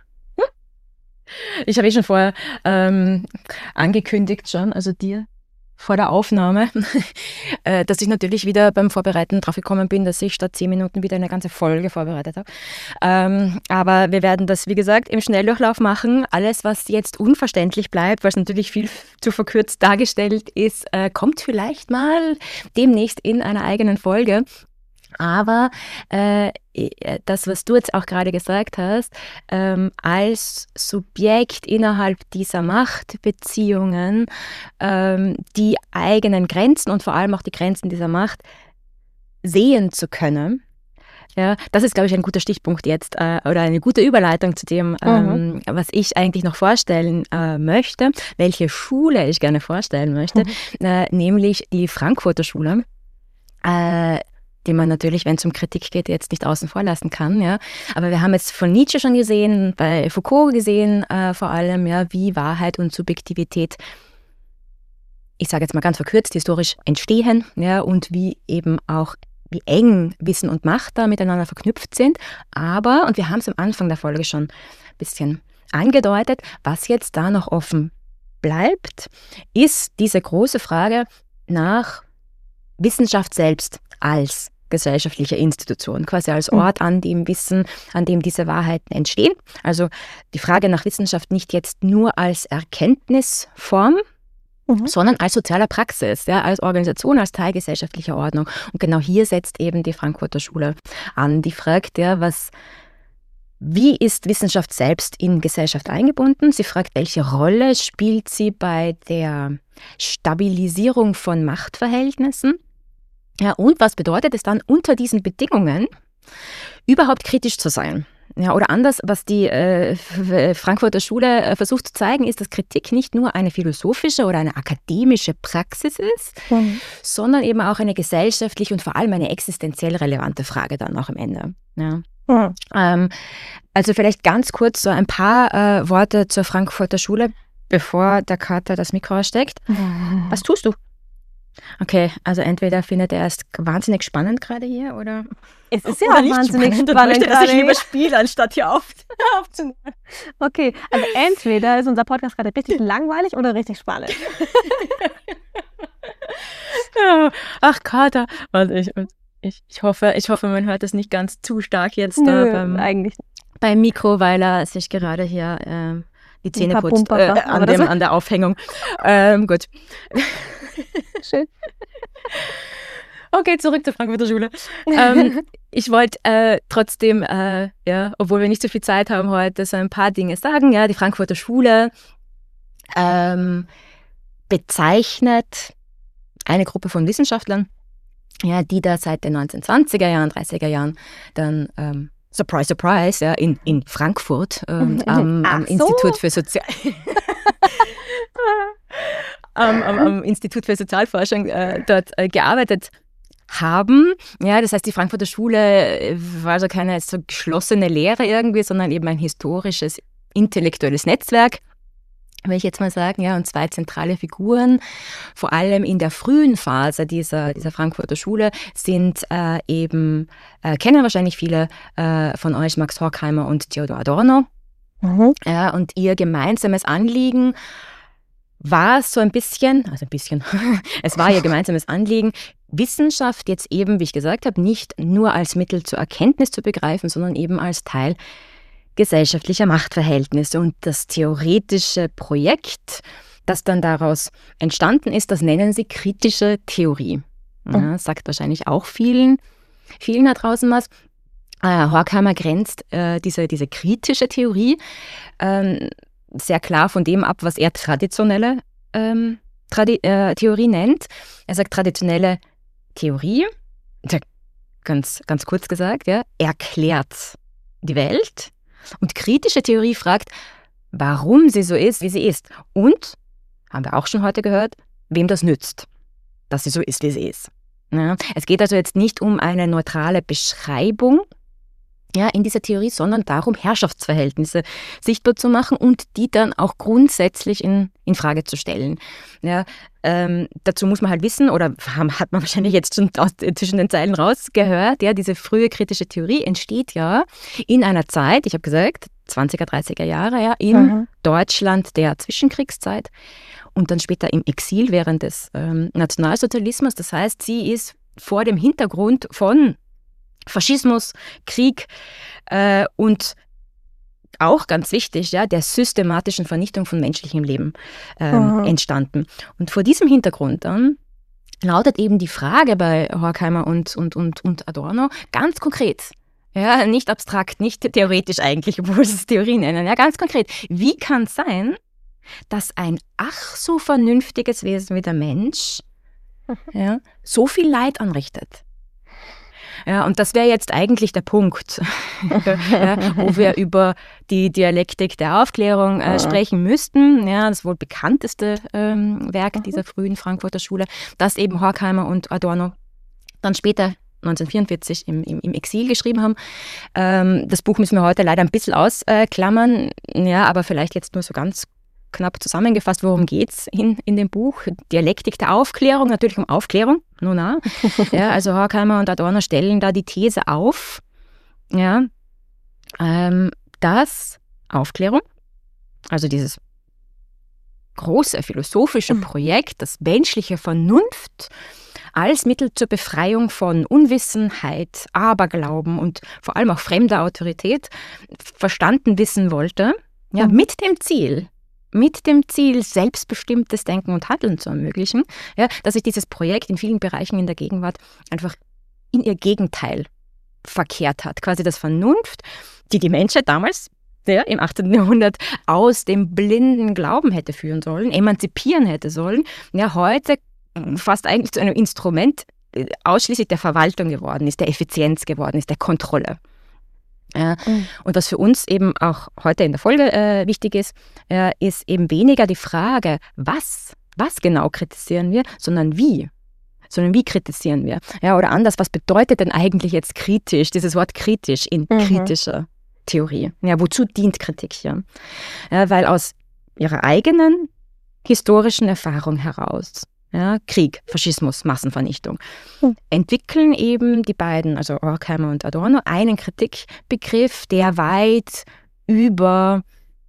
Ich habe eh schon vorher ähm, angekündigt schon, also dir vor der Aufnahme, äh, dass ich natürlich wieder beim Vorbereiten drauf gekommen bin, dass ich statt zehn Minuten wieder eine ganze Folge vorbereitet habe. Ähm, aber wir werden das, wie gesagt, im Schnelldurchlauf machen. Alles, was jetzt unverständlich bleibt, weil es natürlich viel zu verkürzt dargestellt ist, äh, kommt vielleicht mal demnächst in einer eigenen Folge. Aber äh, das, was du jetzt auch gerade gesagt hast, ähm, als Subjekt innerhalb dieser Machtbeziehungen ähm, die eigenen Grenzen und vor allem auch die Grenzen dieser Macht sehen zu können, ja, das ist, glaube ich, ein guter Stichpunkt jetzt äh, oder eine gute Überleitung zu dem, ähm, mhm. was ich eigentlich noch vorstellen äh, möchte, welche Schule ich gerne vorstellen möchte, mhm. äh, nämlich die Frankfurter Schule. Äh, die man natürlich, wenn es um Kritik geht, jetzt nicht außen vor lassen kann. Ja. Aber wir haben jetzt von Nietzsche schon gesehen, bei Foucault gesehen, äh, vor allem, ja, wie Wahrheit und Subjektivität, ich sage jetzt mal ganz verkürzt, historisch entstehen, ja, und wie eben auch, wie eng Wissen und Macht da miteinander verknüpft sind. Aber, und wir haben es am Anfang der Folge schon ein bisschen angedeutet, was jetzt da noch offen bleibt, ist diese große Frage nach Wissenschaft selbst als gesellschaftliche Institution, quasi als Ort, an dem Wissen, an dem diese Wahrheiten entstehen. Also die Frage nach Wissenschaft nicht jetzt nur als Erkenntnisform, mhm. sondern als soziale Praxis, ja, als Organisation, als Teil gesellschaftlicher Ordnung. Und genau hier setzt eben die Frankfurter Schule an. Die fragt ja, was, wie ist Wissenschaft selbst in Gesellschaft eingebunden? Sie fragt, welche Rolle spielt sie bei der Stabilisierung von Machtverhältnissen? Ja, und was bedeutet es dann, unter diesen Bedingungen überhaupt kritisch zu sein? Ja, oder anders, was die äh, Frankfurter Schule äh, versucht zu zeigen, ist, dass Kritik nicht nur eine philosophische oder eine akademische Praxis ist, mhm. sondern eben auch eine gesellschaftliche und vor allem eine existenziell relevante Frage dann auch am Ende. Ja. Mhm. Ähm, also vielleicht ganz kurz so ein paar äh, Worte zur Frankfurter Schule, bevor der Kater das Mikro steckt. Mhm. Was tust du? Okay, also entweder findet er es wahnsinnig spannend gerade hier, oder es ist ja auch wahnsinnig spannend, spannend möchte, dass ich lieber spiele, anstatt hier auf, aufzunehmen. Okay, also entweder ist unser Podcast gerade richtig langweilig oder richtig spannend. Ja, ach, Kater. Also ich, ich, ich, hoffe, ich hoffe, man hört das nicht ganz zu stark jetzt Nö, da beim, eigentlich. beim Mikro, weil er sich gerade hier ähm, die Zähne putzt äh, an, dem, an der Aufhängung. Ähm, gut. Schön. Okay, zurück zur Frankfurter Schule. ähm, ich wollte äh, trotzdem, äh, ja, obwohl wir nicht so viel Zeit haben heute, so ein paar Dinge sagen. Ja, die Frankfurter Schule ähm, bezeichnet eine Gruppe von Wissenschaftlern, ja, die da seit den neunzehnhundertzwanziger Jahren, dreißiger Jahren dann ähm, Surprise, surprise, ja, in, in Frankfurt ähm, am, am so. Institut für Sozial... am, am, am Institut für Sozialforschung äh, dort äh, gearbeitet haben. Ja, das heißt, die Frankfurter Schule war also keine so geschlossene Lehre irgendwie, sondern eben ein historisches, intellektuelles Netzwerk, will ich jetzt mal sagen, ja, und zwei zentrale Figuren, vor allem in der frühen Phase dieser, dieser Frankfurter Schule, sind äh, eben, äh, kennen wahrscheinlich viele äh, von euch, Max Horkheimer und Theodor Adorno. Mhm. Ja, und ihr gemeinsames Anliegen war so ein bisschen, also ein bisschen, es war ihr gemeinsames Anliegen, Wissenschaft jetzt eben, wie ich gesagt habe, nicht nur als Mittel zur Erkenntnis zu begreifen, sondern eben als Teil gesellschaftlicher Machtverhältnisse. Und das theoretische Projekt, das dann daraus entstanden ist, das nennen sie kritische Theorie. Ja, sagt wahrscheinlich auch vielen, vielen da draußen was. Äh, Horkheimer grenzt äh, diese, diese kritische Theorie ähm, sehr klar von dem ab, was er traditionelle ähm, Tradi- äh, Theorie nennt. Er sagt, traditionelle Theorie, ganz, ganz kurz gesagt, ja, erklärt die Welt. Und kritische Theorie fragt, warum sie so ist, wie sie ist. Und, haben wir auch schon heute gehört, wem das nützt, dass sie so ist, wie sie ist. Ja, es geht also jetzt nicht um eine neutrale Beschreibung, ja, in dieser Theorie, sondern darum, Herrschaftsverhältnisse sichtbar zu machen und die dann auch grundsätzlich in, in Frage zu stellen. Ja, ähm, dazu muss man halt wissen, oder hat man wahrscheinlich jetzt schon aus, zwischen den Zeilen rausgehört, ja, diese frühe kritische Theorie entsteht ja in einer Zeit, ich habe gesagt, zwanziger, dreißiger Jahre, ja, in mhm. Deutschland der Zwischenkriegszeit und dann später im Exil während des ähm, Nationalsozialismus. Das heißt, sie ist vor dem Hintergrund von Faschismus, Krieg äh, und auch ganz wichtig, ja, der systematischen Vernichtung von menschlichem Leben ähm, mhm. entstanden. Und vor diesem Hintergrund dann lautet eben die Frage bei Horkheimer und, und, und, und Adorno ganz konkret, ja, nicht abstrakt, nicht theoretisch eigentlich, obwohl sie es Theorie nennen, ja, ganz konkret. Wie kann es sein, dass ein ach so vernünftiges Wesen wie der Mensch ja, so viel Leid anrichtet? Ja, und das wäre jetzt eigentlich der Punkt, ja, wo wir über die Dialektik der Aufklärung äh, sprechen müssten. Ja, das wohl bekannteste ähm, Werk dieser frühen Frankfurter Schule, das eben Horkheimer und Adorno dann später neunzehnhundertvierundvierzig im, im, im Exil geschrieben haben. Ähm, das Buch müssen wir heute leider ein bisschen ausklammern, ja, aber vielleicht jetzt nur so ganz knapp zusammengefasst, worum geht es in, in dem Buch? Dialektik der Aufklärung, natürlich um Aufklärung, no na. Ja, also Horkheimer und Adorno stellen da die These auf, ja, ähm, dass Aufklärung, also dieses große philosophische Projekt, das menschliche Vernunft als Mittel zur Befreiung von Unwissenheit, Aberglauben und vor allem auch fremder Autorität verstanden wissen wollte, ja, mit dem Ziel, mit dem Ziel, selbstbestimmtes Denken und Handeln zu ermöglichen, ja, dass sich dieses Projekt in vielen Bereichen in der Gegenwart einfach in ihr Gegenteil verkehrt hat. Quasi das Vernunft, die die Menschheit damals ja, im achtzehnten Jahrhundert aus dem blinden Glauben hätte führen sollen, emanzipieren hätte sollen, ja, heute fast eigentlich zu einem Instrument ausschließlich der Verwaltung geworden ist, der Effizienz geworden ist, der Kontrolle. Ja, mhm. Und was für uns eben auch heute in der Folge äh, wichtig ist, äh, ist eben weniger die Frage, was, was genau kritisieren wir, sondern wie. Sondern wie kritisieren wir. Ja, oder anders, was bedeutet denn eigentlich jetzt kritisch, dieses Wort kritisch in mhm. kritischer Theorie? Ja, wozu dient Kritik hier? Ja, weil aus ihrer eigenen historischen Erfahrung heraus, ja, Krieg, Faschismus, Massenvernichtung, hm. entwickeln eben die beiden, also Horkheimer und Adorno, einen Kritikbegriff, der weit über,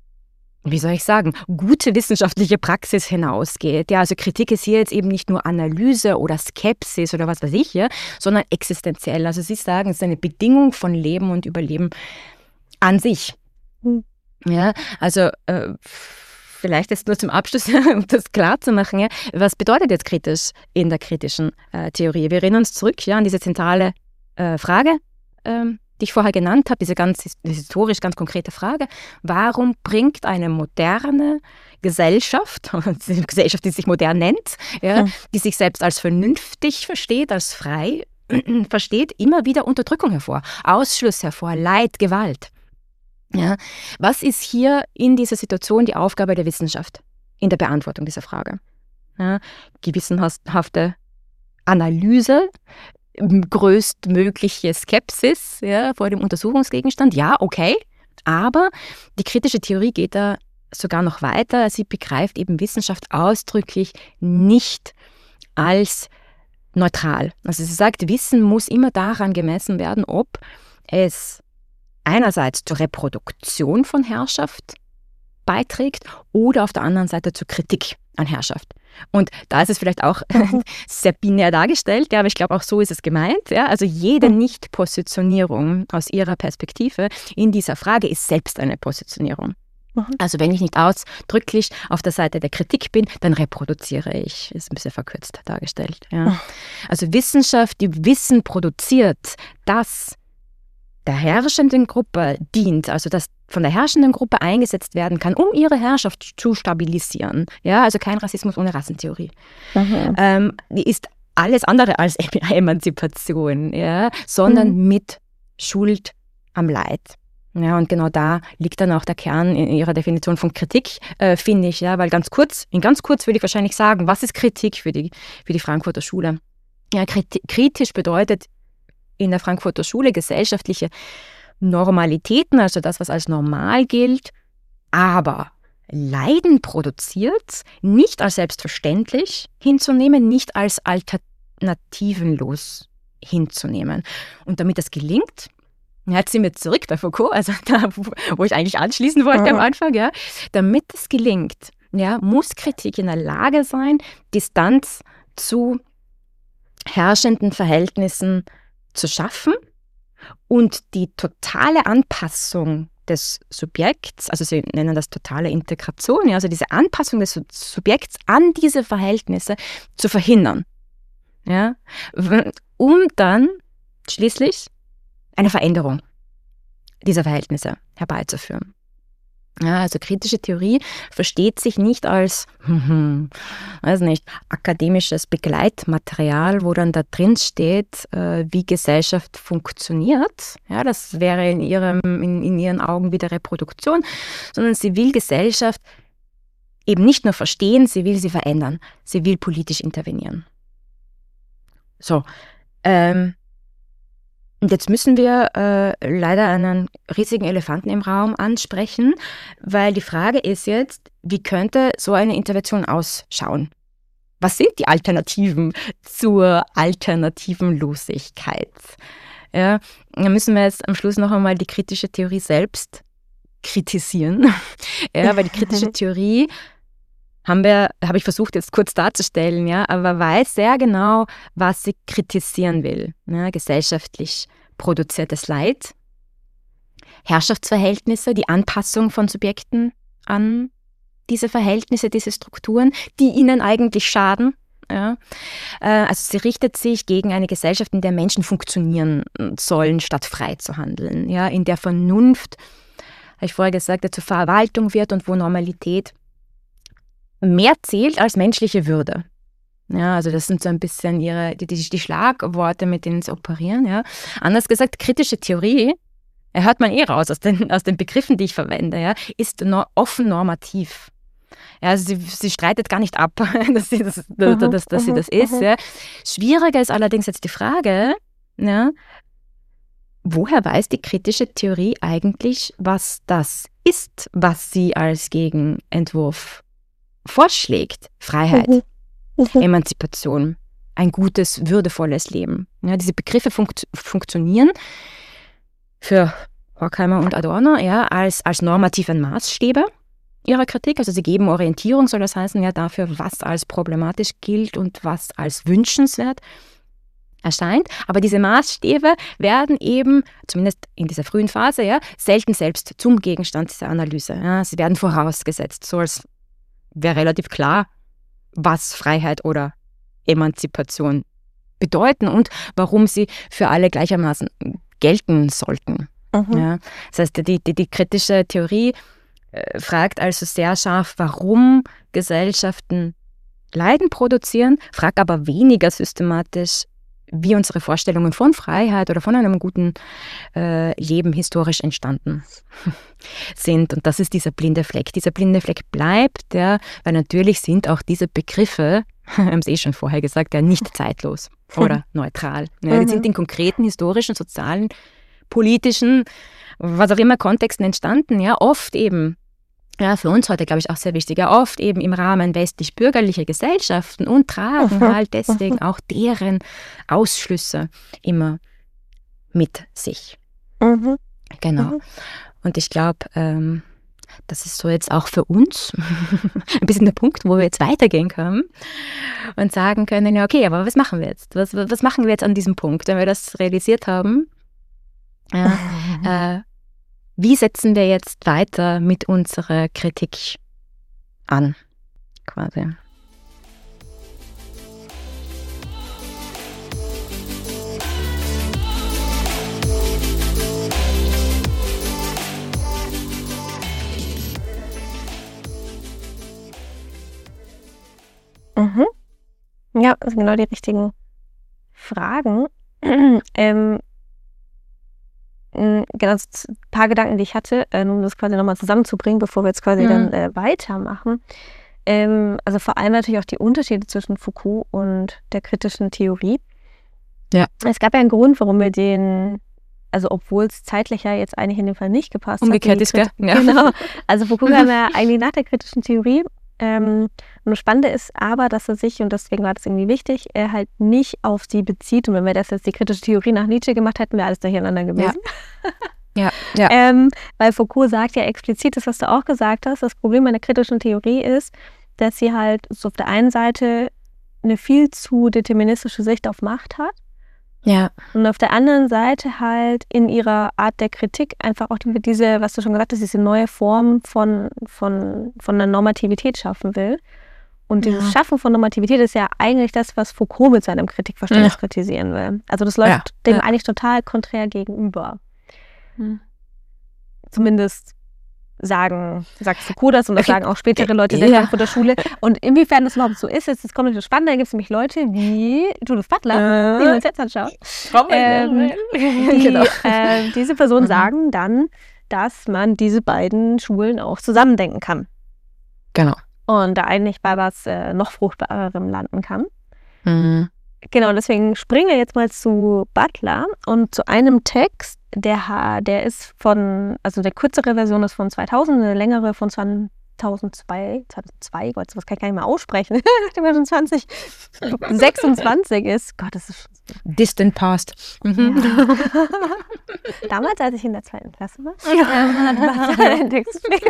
wie soll ich sagen, gute wissenschaftliche Praxis hinausgeht. Ja, also Kritik ist hier jetzt eben nicht nur Analyse oder Skepsis oder was weiß ich, ja, sondern existenziell. Also sie sagen, es ist eine Bedingung von Leben und Überleben an sich. Hm. Ja, also äh, vielleicht jetzt nur zum Abschluss, um das klar zu machen, ja, was bedeutet jetzt kritisch in der kritischen äh, Theorie? Wir erinnern uns zurück ja, an diese zentrale äh, Frage, ähm, die ich vorher genannt habe, diese ganz historisch ganz konkrete Frage. Warum bringt eine moderne Gesellschaft, eine Gesellschaft, die sich modern nennt, ja, hm. die sich selbst als vernünftig versteht, als frei versteht, immer wieder Unterdrückung hervor, Ausschluss hervor, Leid, Gewalt? Ja, was ist hier in dieser Situation die Aufgabe der Wissenschaft in der Beantwortung dieser Frage? Ja, gewissenhafte Analyse, größtmögliche Skepsis, ja, vor dem Untersuchungsgegenstand, ja, okay. Aber die kritische Theorie geht da sogar noch weiter. Sie begreift eben Wissenschaft ausdrücklich nicht als neutral. Also sie sagt, Wissen muss immer daran gemessen werden, ob es einerseits zur Reproduktion von Herrschaft beiträgt oder auf der anderen Seite zur Kritik an Herrschaft. Und da ist es vielleicht auch sehr binär dargestellt, ja, aber ich glaube, auch so ist es gemeint. Ja? Also jede Nicht-Positionierung aus ihrer Perspektive in dieser Frage ist selbst eine Positionierung. Also wenn ich nicht ausdrücklich auf der Seite der Kritik bin, dann reproduziere ich. Ist ein bisschen verkürzt dargestellt. Ja. Also Wissenschaft, die Wissen produziert, das der herrschenden Gruppe dient, also das von der herrschenden Gruppe eingesetzt werden kann, um ihre Herrschaft zu stabilisieren. Ja, also kein Rassismus ohne Rassentheorie. Mhm. Ähm, die ist alles andere als Emanzipation, ja, sondern mhm. mit Schuld am Leid. Ja, und genau da liegt dann auch der Kern in ihrer Definition von Kritik, äh, finde ich, ja, weil ganz kurz, in ganz kurz würde ich wahrscheinlich sagen, was ist Kritik für die, für die Frankfurter Schule? Ja, kritisch bedeutet in der Frankfurter Schule gesellschaftliche Normalitäten, also das, was als normal gilt, aber Leiden produziert, nicht als selbstverständlich hinzunehmen, nicht als alternativenlos hinzunehmen. Und damit das gelingt, jetzt sind wir zurück bei Foucault, also da, wo ich eigentlich anschließen wollte ja. am Anfang, ja, damit es gelingt, ja, muss Kritik in der Lage sein, Distanz zu herrschenden Verhältnissen zu schaffen und die totale Anpassung des Subjekts, also sie nennen das totale Integration, ja, also diese Anpassung des Subjekts an diese Verhältnisse zu verhindern. Ja, um dann schließlich eine Veränderung dieser Verhältnisse herbeizuführen. Ja, also kritische Theorie versteht sich nicht als, hm, weiß nicht, akademisches Begleitmaterial, wo dann da drin steht, äh, wie Gesellschaft funktioniert. Ja, das wäre in, ihrem, in, in ihren Augen wieder Reproduktion, sondern sie will Gesellschaft eben nicht nur verstehen, sie will sie verändern. Sie will politisch intervenieren. So, ähm, und jetzt müssen wir äh, leider einen riesigen Elefanten im Raum ansprechen, weil die Frage ist jetzt, wie könnte so eine Intervention ausschauen? Was sind die Alternativen zur alternativen Losigkeit? Ja, dann müssen wir jetzt am Schluss noch einmal die kritische Theorie selbst kritisieren. Ja, weil die kritische Theorie haben wir, habe ich versucht jetzt kurz darzustellen, ja, aber weiß sehr genau, was sie kritisieren will. Ja, gesellschaftlich produziertes Leid, Herrschaftsverhältnisse, die Anpassung von Subjekten an diese Verhältnisse, diese Strukturen, die ihnen eigentlich schaden. Ja. Also sie richtet sich gegen eine Gesellschaft, in der Menschen funktionieren sollen, statt frei zu handeln. Ja, in der Vernunft, habe ich vorher gesagt, zur Verwaltung wird und wo Normalität mehr zählt als menschliche Würde. Ja, also das sind so ein bisschen ihre, die, die, die Schlagworte, mit denen sie operieren. Ja. Anders gesagt, kritische Theorie, hört man eh raus aus den, aus den Begriffen, die ich verwende, ja, ist no, offen normativ. Ja, also sie, sie streitet gar nicht ab, dass sie das, mhm, dass, dass sie das ist. Ja. Schwieriger ist allerdings jetzt die Frage, ja, woher weiß die kritische Theorie eigentlich, was das ist, was sie als Gegenentwurf vorschlägt? Freiheit, mhm. Mhm. Emanzipation, ein gutes, würdevolles Leben. Ja, diese Begriffe funkt, funktionieren für Horkheimer und Adorno ja, als, als normative Maßstäbe ihrer Kritik. Also sie geben Orientierung, soll das heißen, ja, dafür, was als problematisch gilt und was als wünschenswert erscheint. Aber diese Maßstäbe werden eben, zumindest in dieser frühen Phase, ja, selten selbst zum Gegenstand dieser Analyse. Ja. Sie werden vorausgesetzt, so als wäre relativ klar, was Freiheit oder Emanzipation bedeuten und warum sie für alle gleichermaßen gelten sollten. Mhm. Ja, das heißt, die, die, die kritische Theorie äh, fragt also sehr scharf, warum Gesellschaften Leiden produzieren, fragt aber weniger systematisch, wie unsere Vorstellungen von Freiheit oder von einem guten äh, Leben historisch entstanden sind. Und das ist dieser blinde Fleck. Dieser blinde Fleck bleibt, ja, weil natürlich sind auch diese Begriffe, wir haben es eh schon vorher gesagt, ja, nicht zeitlos oder neutral. Ja, die Mhm. sind in konkreten, historischen, sozialen, politischen, was auch immer Kontexten entstanden, ja, oft eben. Ja, für uns heute, glaube ich, auch sehr wichtig. Ja, oft eben im Rahmen westlich-bürgerlicher Gesellschaften und tragen halt deswegen auch deren Ausschlüsse immer mit sich. Mhm. Genau. Mhm. Und ich glaube, ähm, das ist so jetzt auch für uns ein bisschen der Punkt, wo wir jetzt weitergehen können und sagen können, ja, okay, aber was machen wir jetzt? Was, was machen wir jetzt an diesem Punkt, wenn wir das realisiert haben? Ja, äh, wie setzen wir jetzt weiter mit unserer Kritik an, quasi? Mhm. Ja, das sind genau die richtigen Fragen. ähm, mh, genau, so ein paar Gedanken, die ich hatte, äh, um das quasi nochmal zusammenzubringen, bevor wir jetzt quasi Mhm. dann äh, weitermachen. Ähm, also vor allem natürlich auch die Unterschiede zwischen Foucault und der kritischen Theorie. Ja. Es gab ja einen Grund, warum wir den, also obwohl es zeitlich ja jetzt eigentlich in dem Fall nicht gepasst Umgekehrt hat. die ist, gell? Krit- Ja. Genau. Also Foucault kam ja eigentlich nach der kritischen Theorie. Ähm, und das Spannende ist aber, dass er sich, und deswegen war das irgendwie wichtig, er halt nicht auf sie bezieht. Und wenn wir das jetzt die kritische Theorie nach Nietzsche gemacht hätten, wäre alles durcheinander gewesen. Ja, ja. Ähm, weil Foucault sagt ja explizit, das, was du auch gesagt hast, das Problem einer kritischen Theorie ist, dass sie halt so auf der einen Seite eine viel zu deterministische Sicht auf Macht hat Ja, und auf der anderen Seite halt in ihrer Art der Kritik einfach auch die- diese, was du schon gesagt hast, diese neue Form von, von, von einer Normativität schaffen will. Und dieses Ja. Schaffen von Normativität ist ja eigentlich das, was Foucault mit seinem Kritikverständnis Ja. kritisieren will. Also das läuft Ja, dem ja. eigentlich total konträr gegenüber. Hm. Zumindest sagen, sagt Foucault das und das Okay. sagen auch spätere Leute der Ja. Frankfurter Schule. Und inwiefern das überhaupt so ist, jetzt jetzt kommt das Spannende, da gibt es nämlich Leute wie Judith Butler, die wir uns jetzt anschauen. Ähm, die, Genau. äh, diese Personen Mhm. sagen dann, dass man diese beiden Schulen auch zusammendenken kann Genau. und da eigentlich bei was äh, noch Fruchtbarerem landen kann. Mhm. Genau, deswegen springen wir jetzt mal zu Butler und zu einem Text, der, ha- der ist von, also der kürzere Version ist von zweitausend, eine längere von zweitausendzwei, zweitausendzwei, Gott, sowas kann ich gar nicht mehr aussprechen, nachdem er schon zwanzig sechsundzwanzig ist. Gott, das ist schon Distant past. Mhm. Ja. Damals, als ich in der zweiten Klasse war, ähm, hat Butler einen Text geschrieben.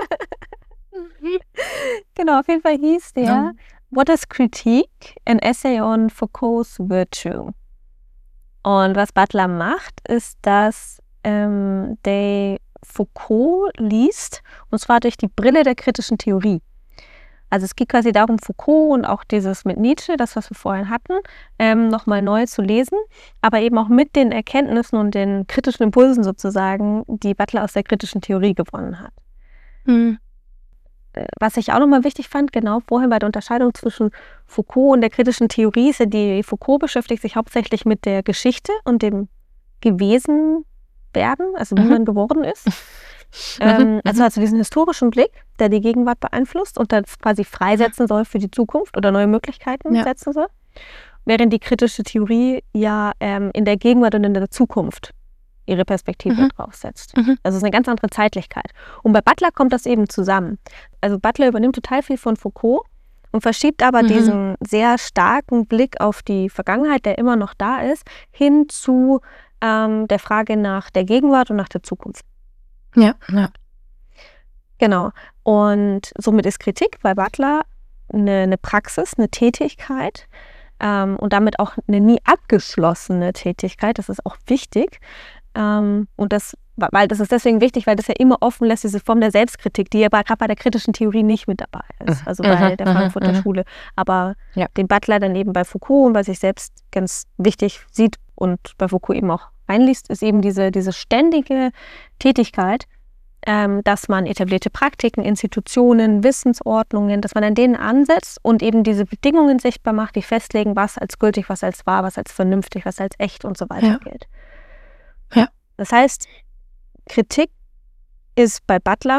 Genau, auf jeden Fall hieß der Ja. What is Critique? An Essay on Foucault's Virtue. Und was Butler macht, ist, dass ähm, der Foucault liest, und zwar durch die Brille der kritischen Theorie. Also es geht quasi darum, Foucault und auch dieses mit Nietzsche, das, was wir vorhin hatten, ähm, nochmal neu zu lesen, aber eben auch mit den Erkenntnissen und den kritischen Impulsen sozusagen, die Butler aus der kritischen Theorie gewonnen hat. Mhm. Was ich auch nochmal wichtig fand, genau vorhin bei der Unterscheidung zwischen Foucault und der kritischen Theorie, ist ja die Foucault beschäftigt sich hauptsächlich mit der Geschichte und dem Gewesenwerden, also wie Mhm. man geworden ist. ähm, also hat so diesen historischen Blick, der die Gegenwart beeinflusst und das quasi freisetzen soll für die Zukunft oder neue Möglichkeiten Ja. setzen soll. Während die kritische Theorie ja ähm, in der Gegenwart und in der Zukunft ihre Perspektive Mhm. draufsetzt. Mhm. Also es ist eine ganz andere Zeitlichkeit. Und bei Butler kommt das eben zusammen. Also Butler übernimmt total viel von Foucault und verschiebt aber Mhm. diesen sehr starken Blick auf die Vergangenheit, der immer noch da ist, hin zu ähm, der Frage nach der Gegenwart und nach der Zukunft. Ja, ja. Genau. Und somit ist Kritik bei Butler eine, eine Praxis, eine Tätigkeit ähm, und damit auch eine nie abgeschlossene Tätigkeit. Das ist auch wichtig. Ähm, und das, weil das ist deswegen wichtig, weil das ja immer offen lässt, diese Form der Selbstkritik, die ja gerade bei der kritischen Theorie nicht mit dabei ist, also bei Mhm, der mhm, Frankfurter mhm. Schule. Aber Ja. den Butler dann eben bei Foucault und bei sich selbst ganz wichtig sieht und bei Foucault eben auch reinliest, ist eben diese, diese ständige Tätigkeit, ähm, dass man etablierte Praktiken, Institutionen, Wissensordnungen, dass man an denen ansetzt und eben diese Bedingungen sichtbar macht, die festlegen, was als gültig, was als wahr, was als vernünftig, was als echt und so weiter Ja. gilt. Ja. Das heißt, Kritik ist bei Butler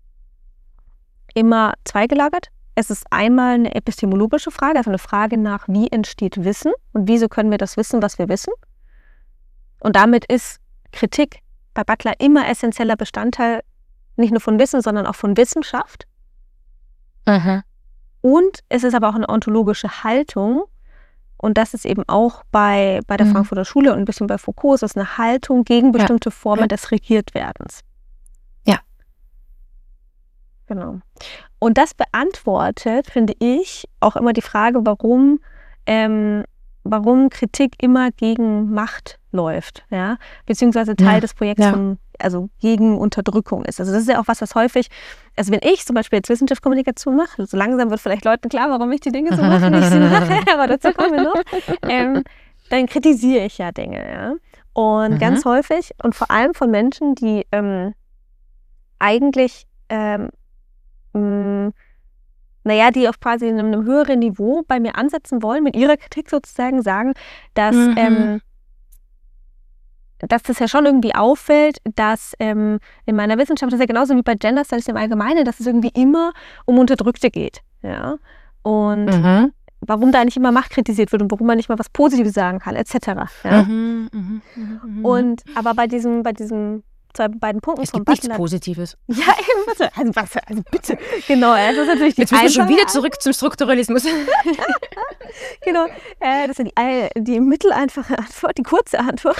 immer zweigelagert. Es ist einmal eine epistemologische Frage, also eine Frage nach, wie entsteht Wissen und wieso können wir das wissen, was wir wissen. Und damit ist Kritik bei Butler immer essentieller Bestandteil, nicht nur von Wissen, sondern auch von Wissenschaft. Mhm. Und es ist aber auch eine ontologische Haltung. Und das ist eben auch bei, bei der Mhm. Frankfurter Schule und ein bisschen bei Foucault, es ist eine Haltung gegen bestimmte Formen Ja. des Regiertwerdens. Ja. Genau. Und das beantwortet, finde ich, auch immer die Frage, warum, ähm, warum Kritik immer gegen Macht läuft, ja, beziehungsweise Teil Ja, des Projekts ja. von, also gegen Unterdrückung ist. Also das ist ja auch was, was häufig, also wenn ich zum Beispiel jetzt Wissenschaftskommunikation mache, so langsam wird vielleicht Leuten klar, warum ich die Dinge so mache, wie ich sie mache, aber dazu kommen wir noch, ähm, dann kritisiere ich ja Dinge, ja. Und Mhm. ganz häufig und vor allem von Menschen, die ähm, eigentlich ähm, mh, naja, die auf quasi einem, einem höheren Niveau bei mir ansetzen wollen, mit ihrer Kritik sozusagen sagen, dass, Mhm. ähm, dass das ja schon irgendwie auffällt, dass ähm, in meiner Wissenschaft, das ist ja genauso wie bei Gender Studies im Allgemeinen, dass es irgendwie immer um Unterdrückte geht. Ja? Und Mhm. warum da nicht immer Macht kritisiert wird und warum man nicht mal was Positives sagen kann, et cetera. Ja? Mhm. Mhm. Mhm. Mhm. Und aber bei diesem, bei diesen zwei beiden Punkten es von gibt nichts Butler. Positives. Ja, eben, bitte. Also, was, also bitte. Genau, das ist natürlich die Jetzt müssen wir schon einfache wieder zurück zum Strukturalismus. Genau, äh, das ist die, äh, die mitteleinfache Antwort, die kurze Antwort.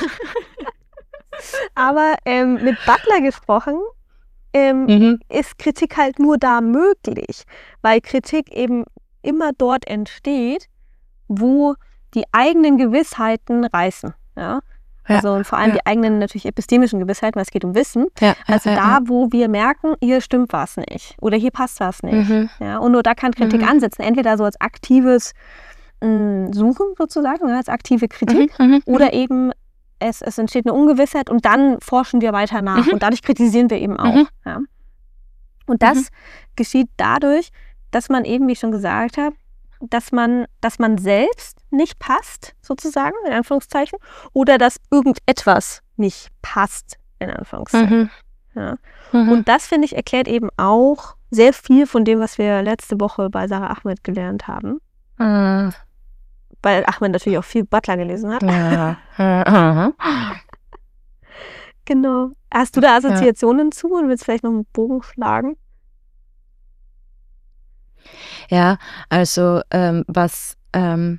Aber ähm, mit Butler gesprochen, ähm, Mhm. ist Kritik halt nur da möglich, weil Kritik eben immer dort entsteht, wo die eigenen Gewissheiten reißen. Ja? Ja, Also und vor allem ja. die eigenen natürlich epistemischen Gewissheiten, weil es geht um Wissen. Ja, Also ja, da, ja. wo wir merken, hier stimmt was nicht oder hier passt was nicht. Mhm. Ja, und nur da kann Kritik Mhm. ansetzen. Entweder so als aktives mh, Suchen sozusagen, ja, als aktive Kritik, Mhm. Mhm. oder eben es, es entsteht eine Ungewissheit und dann forschen wir weiter nach Mhm. und dadurch kritisieren wir eben auch. Mhm. Ja. Und das Mhm. geschieht dadurch, dass man eben, wie ich schon gesagt habe, dass man, dass man selbst nicht passt, sozusagen, in Anführungszeichen, oder dass irgendetwas nicht passt, in Anführungszeichen. Mhm. Ja. Mhm. Und das, finde ich, erklärt eben auch sehr viel von dem, was wir letzte Woche bei Sarah Ahmed gelernt haben. Mhm. Weil Ahmed natürlich auch viel Butler gelesen hat. Ja. Mhm. Genau. Hast du da Assoziationen zu und willst vielleicht noch einen Bogen schlagen? Ja, also ähm, was ähm,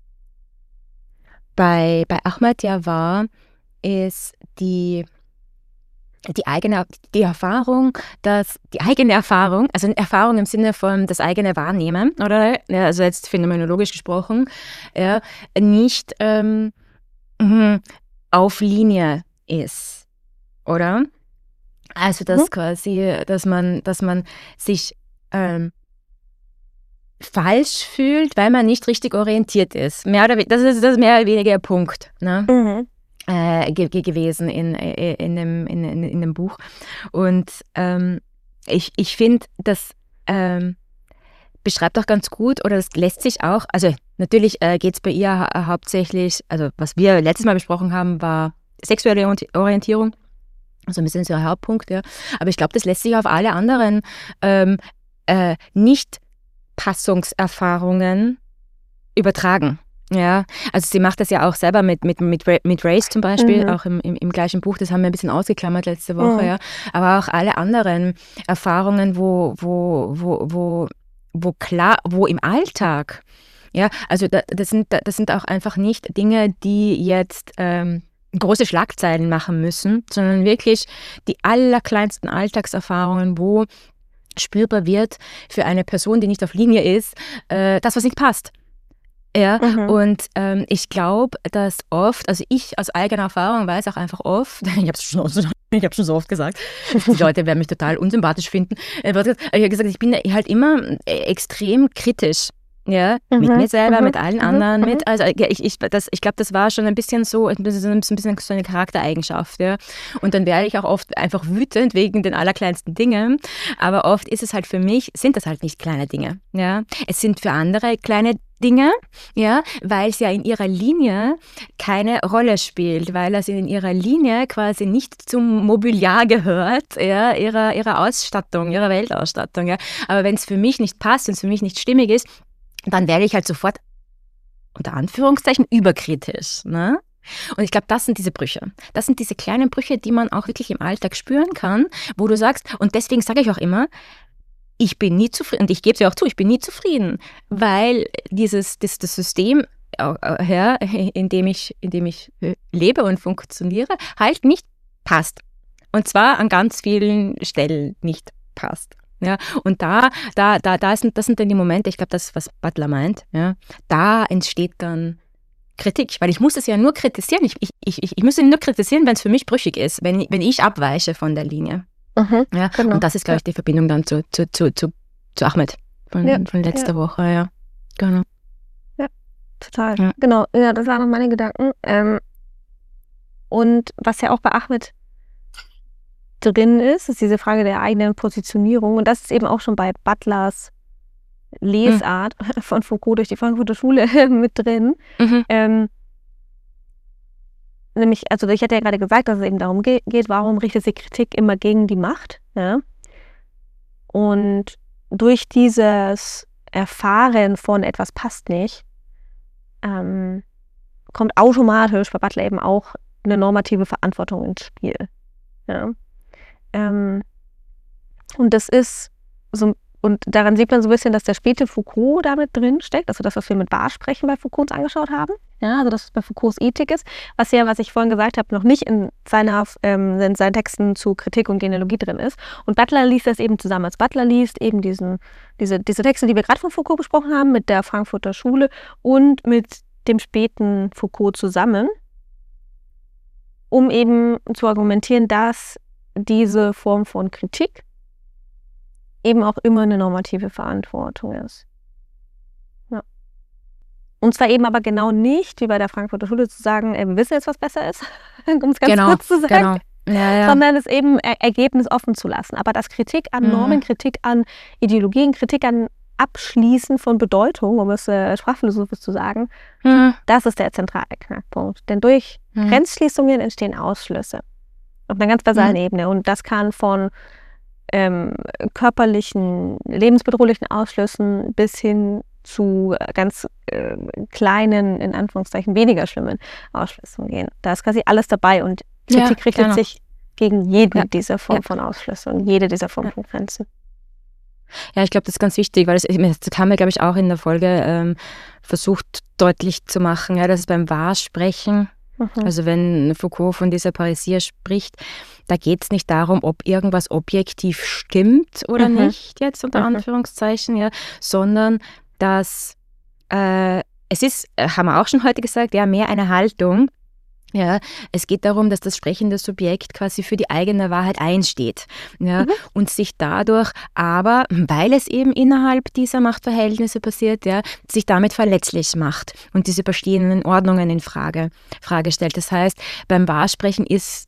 bei, bei Ahmed ja war, ist die, die eigene die Erfahrung, dass die eigene Erfahrung, also Erfahrung im Sinne von das eigene Wahrnehmen, oder? Ja, also jetzt phänomenologisch gesprochen, ja, nicht ähm, mhm, auf Linie ist, oder? Also dass Mhm. quasi, dass man, dass man sich ähm, falsch fühlt, weil man nicht richtig orientiert ist. Mehr oder we- das ist das ist mehr oder weniger der Punkt, ne? Mhm. äh, ge ge gewesen in, äh, in, dem, in, in, in dem Buch. Und ähm, ich, ich finde, das ähm, beschreibt auch ganz gut, oder das lässt sich auch, also natürlich äh, geht es bei ihr ha hauptsächlich, also was wir letztes Mal besprochen haben, war sexuelle Orient- Orientierung. Also ein bisschen so ein Hauptpunkt, ja. Aber ich glaube, das lässt sich auf alle anderen ähm, äh, Nicht-Passungserfahrungen übertragen. Ja, also sie macht das ja auch selber mit, mit, mit, Ra- mit Race zum Beispiel, Mhm. auch im, im, im gleichen Buch, das haben wir ein bisschen ausgeklammert letzte Woche, Mhm. ja. Aber auch alle anderen Erfahrungen, wo, wo, wo, wo, wo klar, wo im Alltag, ja, also da, das, sind, das sind auch einfach nicht Dinge, die jetzt ähm, große Schlagzeilen machen müssen, sondern wirklich die allerkleinsten Alltagserfahrungen, wo spürbar wird für eine Person, die nicht auf Linie ist, äh, das, was nicht passt. Ja, Mhm. und ähm, ich glaube, dass oft, also ich aus eigener Erfahrung weiß auch einfach oft, ich habe es schon, so- ich hab schon so oft gesagt, die Leute werden mich total unsympathisch finden, äh, aber ich habe gesagt, ich bin halt immer äh, extrem kritisch. Ja, Mhm, mit mir selber, mhm, mit allen mhm, anderen, mhm. mit, also ja, ich, ich, das, ich glaube, das war schon ein bisschen so, ein bisschen, ein bisschen so eine Charaktereigenschaft, ja. Und dann werde ich auch oft einfach wütend wegen den allerkleinsten Dingen, aber oft ist es halt für mich, sind das halt nicht kleine Dinge, ja. Es sind für andere kleine Dinge, ja, weil es ja in ihrer Linie keine Rolle spielt, weil es in ihrer Linie quasi nicht zum Mobiliar gehört, ja, ihrer, ihrer Ausstattung, ihrer Weltausstattung, ja. Aber wenn es für mich nicht passt, wenn es für mich nicht stimmig ist, dann werde ich halt sofort, unter Anführungszeichen, überkritisch. Ne? Und ich glaube, das sind diese Brüche. Das sind diese kleinen Brüche, die man auch wirklich im Alltag spüren kann, wo du sagst, und deswegen sage ich auch immer, ich bin nie zufrieden, und ich gebe es ja auch zu, ich bin nie zufrieden, weil dieses, das, das System, ja, in dem ich, in dem ich lebe und funktioniere, halt nicht passt. Und zwar an ganz vielen Stellen nicht passt. Ja, und da, da, da, da sind, das sind dann die Momente, ich glaube, das ist, was Butler meint, ja, da entsteht dann Kritik, weil ich muss es ja nur kritisieren, ich, ich, ich, ich muss ihn nur kritisieren, wenn es für mich brüchig ist, wenn, wenn ich abweiche von der Linie. Mhm, ja, genau. Und das ist, glaube ich, die Verbindung dann zu, zu, zu, zu, zu Ahmed von, Ja, von letzter ja. Woche, ja. Genau. Ja, total. Ja. Genau, ja, das waren noch meine Gedanken. Ähm, und was ja auch bei Ahmed drin ist, ist diese Frage der eigenen Positionierung. Und das ist eben auch schon bei Butlers Lesart hm. von Foucault durch die Frankfurter Schule mit drin. Mhm. Ähm, nämlich, also ich hatte ja gerade gesagt, dass es eben darum ge- geht, warum richtet sich Kritik immer gegen die Macht. Ja? Und durch dieses Erfahren von etwas passt nicht, ähm, kommt automatisch bei Butler eben auch eine normative Verantwortung ins Spiel. Ja? Ähm, und das ist so, und daran sieht man so ein bisschen, dass der späte Foucault damit drin steckt, also das, was wir mit Wahrsprechen bei Foucault uns angeschaut haben, ja, also das, was bei Foucaults Ethik ist, was ja, was ich vorhin gesagt habe, noch nicht in, seiner, ähm, in seinen Texten zu Kritik und Genealogie drin ist. Und Butler liest das eben zusammen. Als Butler liest eben diesen, diese, diese Texte, die wir gerade von Foucault besprochen haben, mit der Frankfurter Schule und mit dem späten Foucault zusammen, um eben zu argumentieren, dass diese Form von Kritik eben auch immer eine normative Verantwortung ist. Ja. Und zwar eben aber genau nicht, wie bei der Frankfurter Schule, zu sagen, ey, wir wissen jetzt, was besser ist, um es ganz Genau, kurz zu sagen, genau. Ja, ja. sondern es eben er- Ergebnis offen zu lassen. Aber dass Kritik an Normen, Mhm. Kritik an Ideologien, Kritik an Abschließen von Bedeutung, um es äh, sprachphilosophisch zu sagen, Mhm. das ist der zentrale Knackpunkt. Denn durch Mhm. Grenzschließungen entstehen Ausschlüsse. Auf einer ganz basalen Mhm. Ebene. Und das kann von ähm, körperlichen, lebensbedrohlichen Ausschlüssen bis hin zu äh, ganz äh, kleinen, in Anführungszeichen weniger schlimmen Ausschlüssen gehen. Da ist quasi alles dabei und Ja, Kritik richtet genau. sich gegen jede Ja. dieser Form Ja. von Ausschlüsse und jede dieser Form Ja. von Grenzen. Ja, ich glaube, das ist ganz wichtig, weil das, das haben wir, glaube ich, auch in der Folge ähm, versucht deutlich zu machen, ja, dass es beim Wahrsprechen, Mhm. also wenn Foucault von dieser Parisia spricht, da geht es nicht darum, ob irgendwas objektiv stimmt oder Mhm. nicht, jetzt unter Mhm. Anführungszeichen, ja, sondern dass äh, es ist, äh, haben wir auch schon heute gesagt, ja, mehr eine Haltung. Ja, es geht darum, dass das sprechende Subjekt quasi für die eigene Wahrheit einsteht, ja, Mhm. und sich dadurch aber, weil es eben innerhalb dieser Machtverhältnisse passiert, ja, sich damit verletzlich macht und diese bestehenden Ordnungen in Frage, Frage stellt. Das heißt, beim Wahrsprechen ist,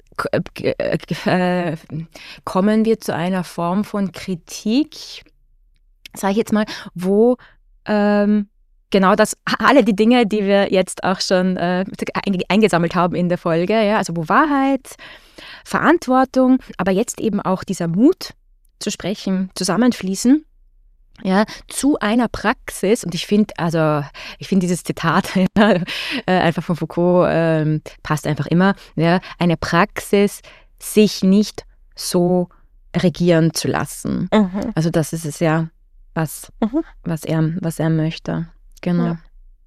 äh, kommen wir zu einer Form von Kritik, sage ich jetzt mal, wo ähm, genau das, alle die Dinge, die wir jetzt auch schon äh, eingesammelt haben in der Folge, ja, also wo Wahrheit, Verantwortung, aber jetzt eben auch dieser Mut zu sprechen, zusammenfließen, ja, zu einer Praxis, und ich finde, also ich finde dieses Zitat ja, äh, einfach von Foucault äh, passt einfach immer, ja, eine Praxis, sich nicht so regieren zu lassen. Mhm. Also das ist es ja, was, Mhm. was, er, was er möchte. Genau. Ja.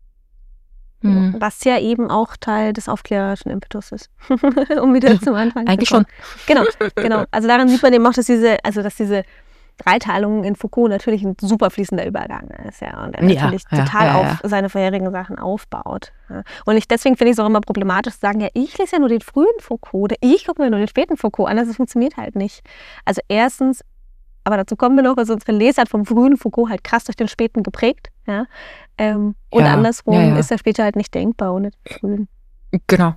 Mhm. Was ja eben auch Teil des aufklärerischen Impetus ist. Um wieder zum Anfang zu Eigentlich kommen. schon. Genau, genau. Also daran sieht man eben auch, dass diese, also dass diese Dreiteilung in Foucault natürlich ein super fließender Übergang ist, ja. Und er Ja, natürlich ja, total ja, auf ja. seine vorherigen Sachen aufbaut. Ja. Und ich, deswegen finde ich es auch immer problematisch zu sagen, ja, ich lese ja nur den frühen Foucault oder ich gucke mir nur den späten Foucault an. Das funktioniert halt nicht. Also erstens, aber dazu kommen wir noch, also unsere Lesart vom frühen Foucault halt krass durch den späten geprägt. Ja? Ähm, und Ja, andersrum ja, ja. ist der späte halt nicht denkbar ohne den frühen. Genau.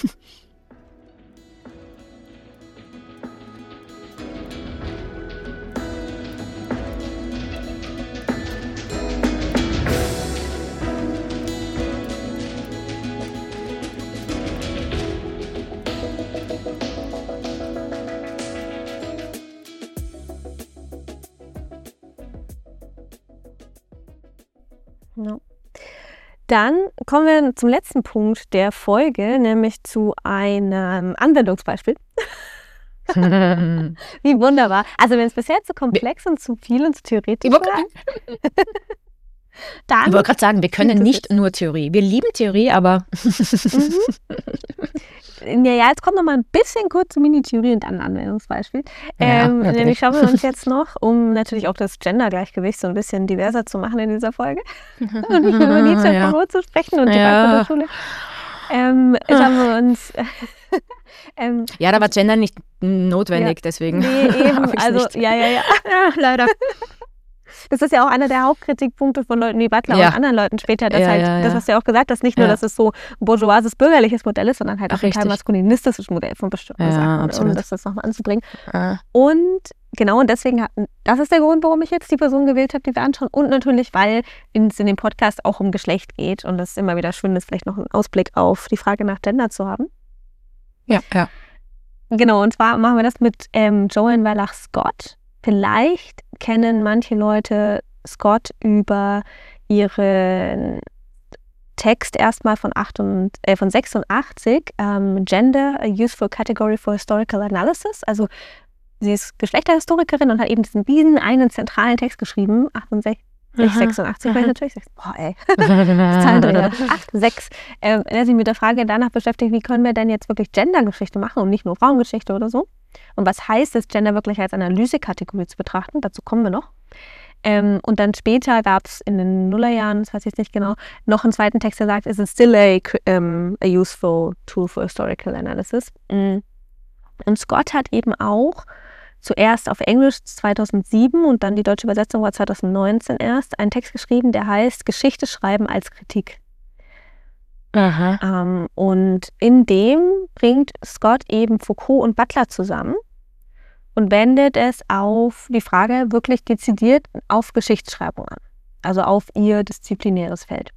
Ja. Dann kommen wir zum letzten Punkt der Folge, nämlich zu einem Anwendungsbeispiel. Wie wunderbar. Also wenn es bisher zu komplex und zu viel und zu theoretisch Ich wollte war, dann... ich wollte gerade sagen, wir können gibt es nicht jetzt. nur Theorie. Wir lieben Theorie, aber Ja, ja, jetzt kommt noch mal ein bisschen kurze Mini-Theorie und dann ein Anwendungsbeispiel. Ja, ähm, okay. nämlich schauen wir uns jetzt noch, um natürlich auch das Gender-Gleichgewicht so ein bisschen diverser zu machen in dieser Folge und nicht über Nietzsche Ja. Foucault zu sprechen und die Ja. Frankfurter Schule. Ähm, schauen wir uns... ähm, ja, da war Gender nicht notwendig, deswegen. nee, eben, hab ich's also nicht. ja, ja, ja. Ja, leider. Das ist ja auch einer der Hauptkritikpunkte von Leuten wie Butler Ja. und anderen Leuten später, dass Ja, halt, ja, das ja. hast du ja auch gesagt, dass nicht nur, Ja. dass es so ein bourgeoises, bürgerliches Modell ist, sondern halt auch Ach, ein total richtig. maskulinistisches Modell von bestimmten Ja, Sachen, absolut. um das jetzt nochmal anzubringen. Ah. Und genau, und deswegen, hat, das ist der Grund, warum ich jetzt die Person gewählt habe, die wir anschauen. Und natürlich, weil es in dem Podcast auch um Geschlecht geht und es immer wieder schön ist, vielleicht noch einen Ausblick auf die Frage nach Gender zu haben. Ja, ja. Genau, und zwar machen wir das mit ähm, Joanne Wellach Scott. Vielleicht kennen manche Leute Scott über ihren Text erstmal von, acht und, äh, von sechsundachtzig, ähm, Gender, a Useful Category for Historical Analysis. Also sie ist Geschlechterhistorikerin und hat eben diesen, diesen einen zentralen Text geschrieben, achtundsechzig, sechsundachtzig, weil natürlich, boah ey, Zahlendreher, acht, sechs, äh, in der sie mit der Frage danach beschäftigt, wie können wir denn jetzt wirklich Gendergeschichte machen und nicht nur Frauengeschichte oder so. Und was heißt es, Gender wirklich als Analysekategorie zu betrachten? Dazu kommen wir noch. Ähm, und dann später gab es in den Nullerjahren, das weiß ich jetzt nicht genau, noch einen zweiten Text, der sagt, is it still a, um, a useful tool for historical analysis? Mm. Und Scott hat eben auch zuerst auf Englisch zweitausendsieben und dann die deutsche Übersetzung war zweitausendneunzehn erst, einen Text geschrieben, der heißt Geschichte schreiben als Kritik. Aha. Ähm, und in dem bringt Scott eben Foucault und Butler zusammen und wendet es auf die Frage wirklich dezidiert auf Geschichtsschreibung an, also auf ihr disziplinäres Feld.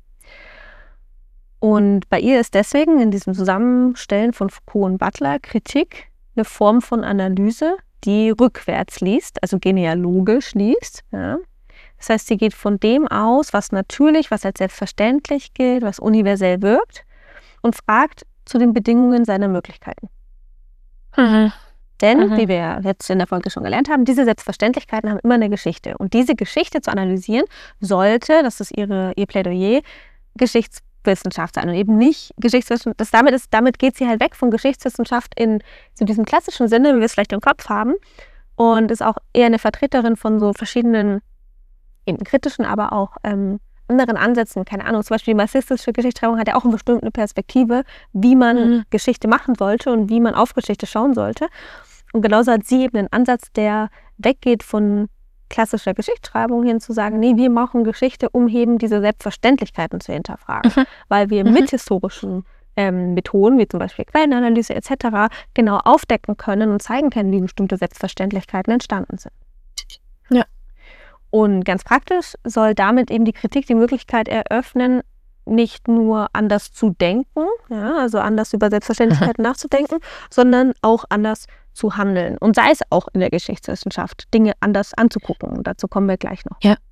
Und bei ihr ist deswegen in diesem Zusammenstellen von Foucault und Butler Kritik eine Form von Analyse, die rückwärts liest, also genealogisch liest. Ja. Das heißt, sie geht von dem aus, was natürlich, was als selbstverständlich gilt, was universell wirkt und fragt zu den Bedingungen seiner Möglichkeiten. Mhm. Denn, Mhm. wie wir jetzt in der Folge schon gelernt haben, diese Selbstverständlichkeiten haben immer eine Geschichte. Und diese Geschichte zu analysieren sollte, das ist ihre, ihr Plädoyer, Geschichtswissenschaft sein und eben nicht Geschichtswissenschaft. Das damit ist, damit geht sie halt weg von Geschichtswissenschaft in so diesem klassischen Sinne, wie wir es vielleicht im Kopf haben, und ist auch eher eine Vertreterin von so verschiedenen, eben kritischen, aber auch ähm, anderen Ansätzen. Keine Ahnung, zum Beispiel die marxistische Geschichtsschreibung hat ja auch eine bestimmte Perspektive, wie man Mhm. Geschichte machen sollte und wie man auf Geschichte schauen sollte. Und genauso hat sie eben einen Ansatz, der weggeht von klassischer Geschichtsschreibung hin zu sagen, nee, wir machen Geschichte, um eben diese Selbstverständlichkeiten zu hinterfragen. Mhm. Weil wir Mhm. mit historischen ähm, Methoden, wie zum Beispiel Quellenanalyse et cetera, genau aufdecken können und zeigen können, wie bestimmte Selbstverständlichkeiten entstanden sind. Ja. Und ganz praktisch soll damit eben die Kritik die Möglichkeit eröffnen, nicht nur anders zu denken, ja, also anders über Selbstverständlichkeiten nachzudenken, sondern auch anders zu handeln. Und sei es auch in der Geschichtswissenschaft, Dinge anders anzugucken. Und dazu kommen wir gleich noch. Ja.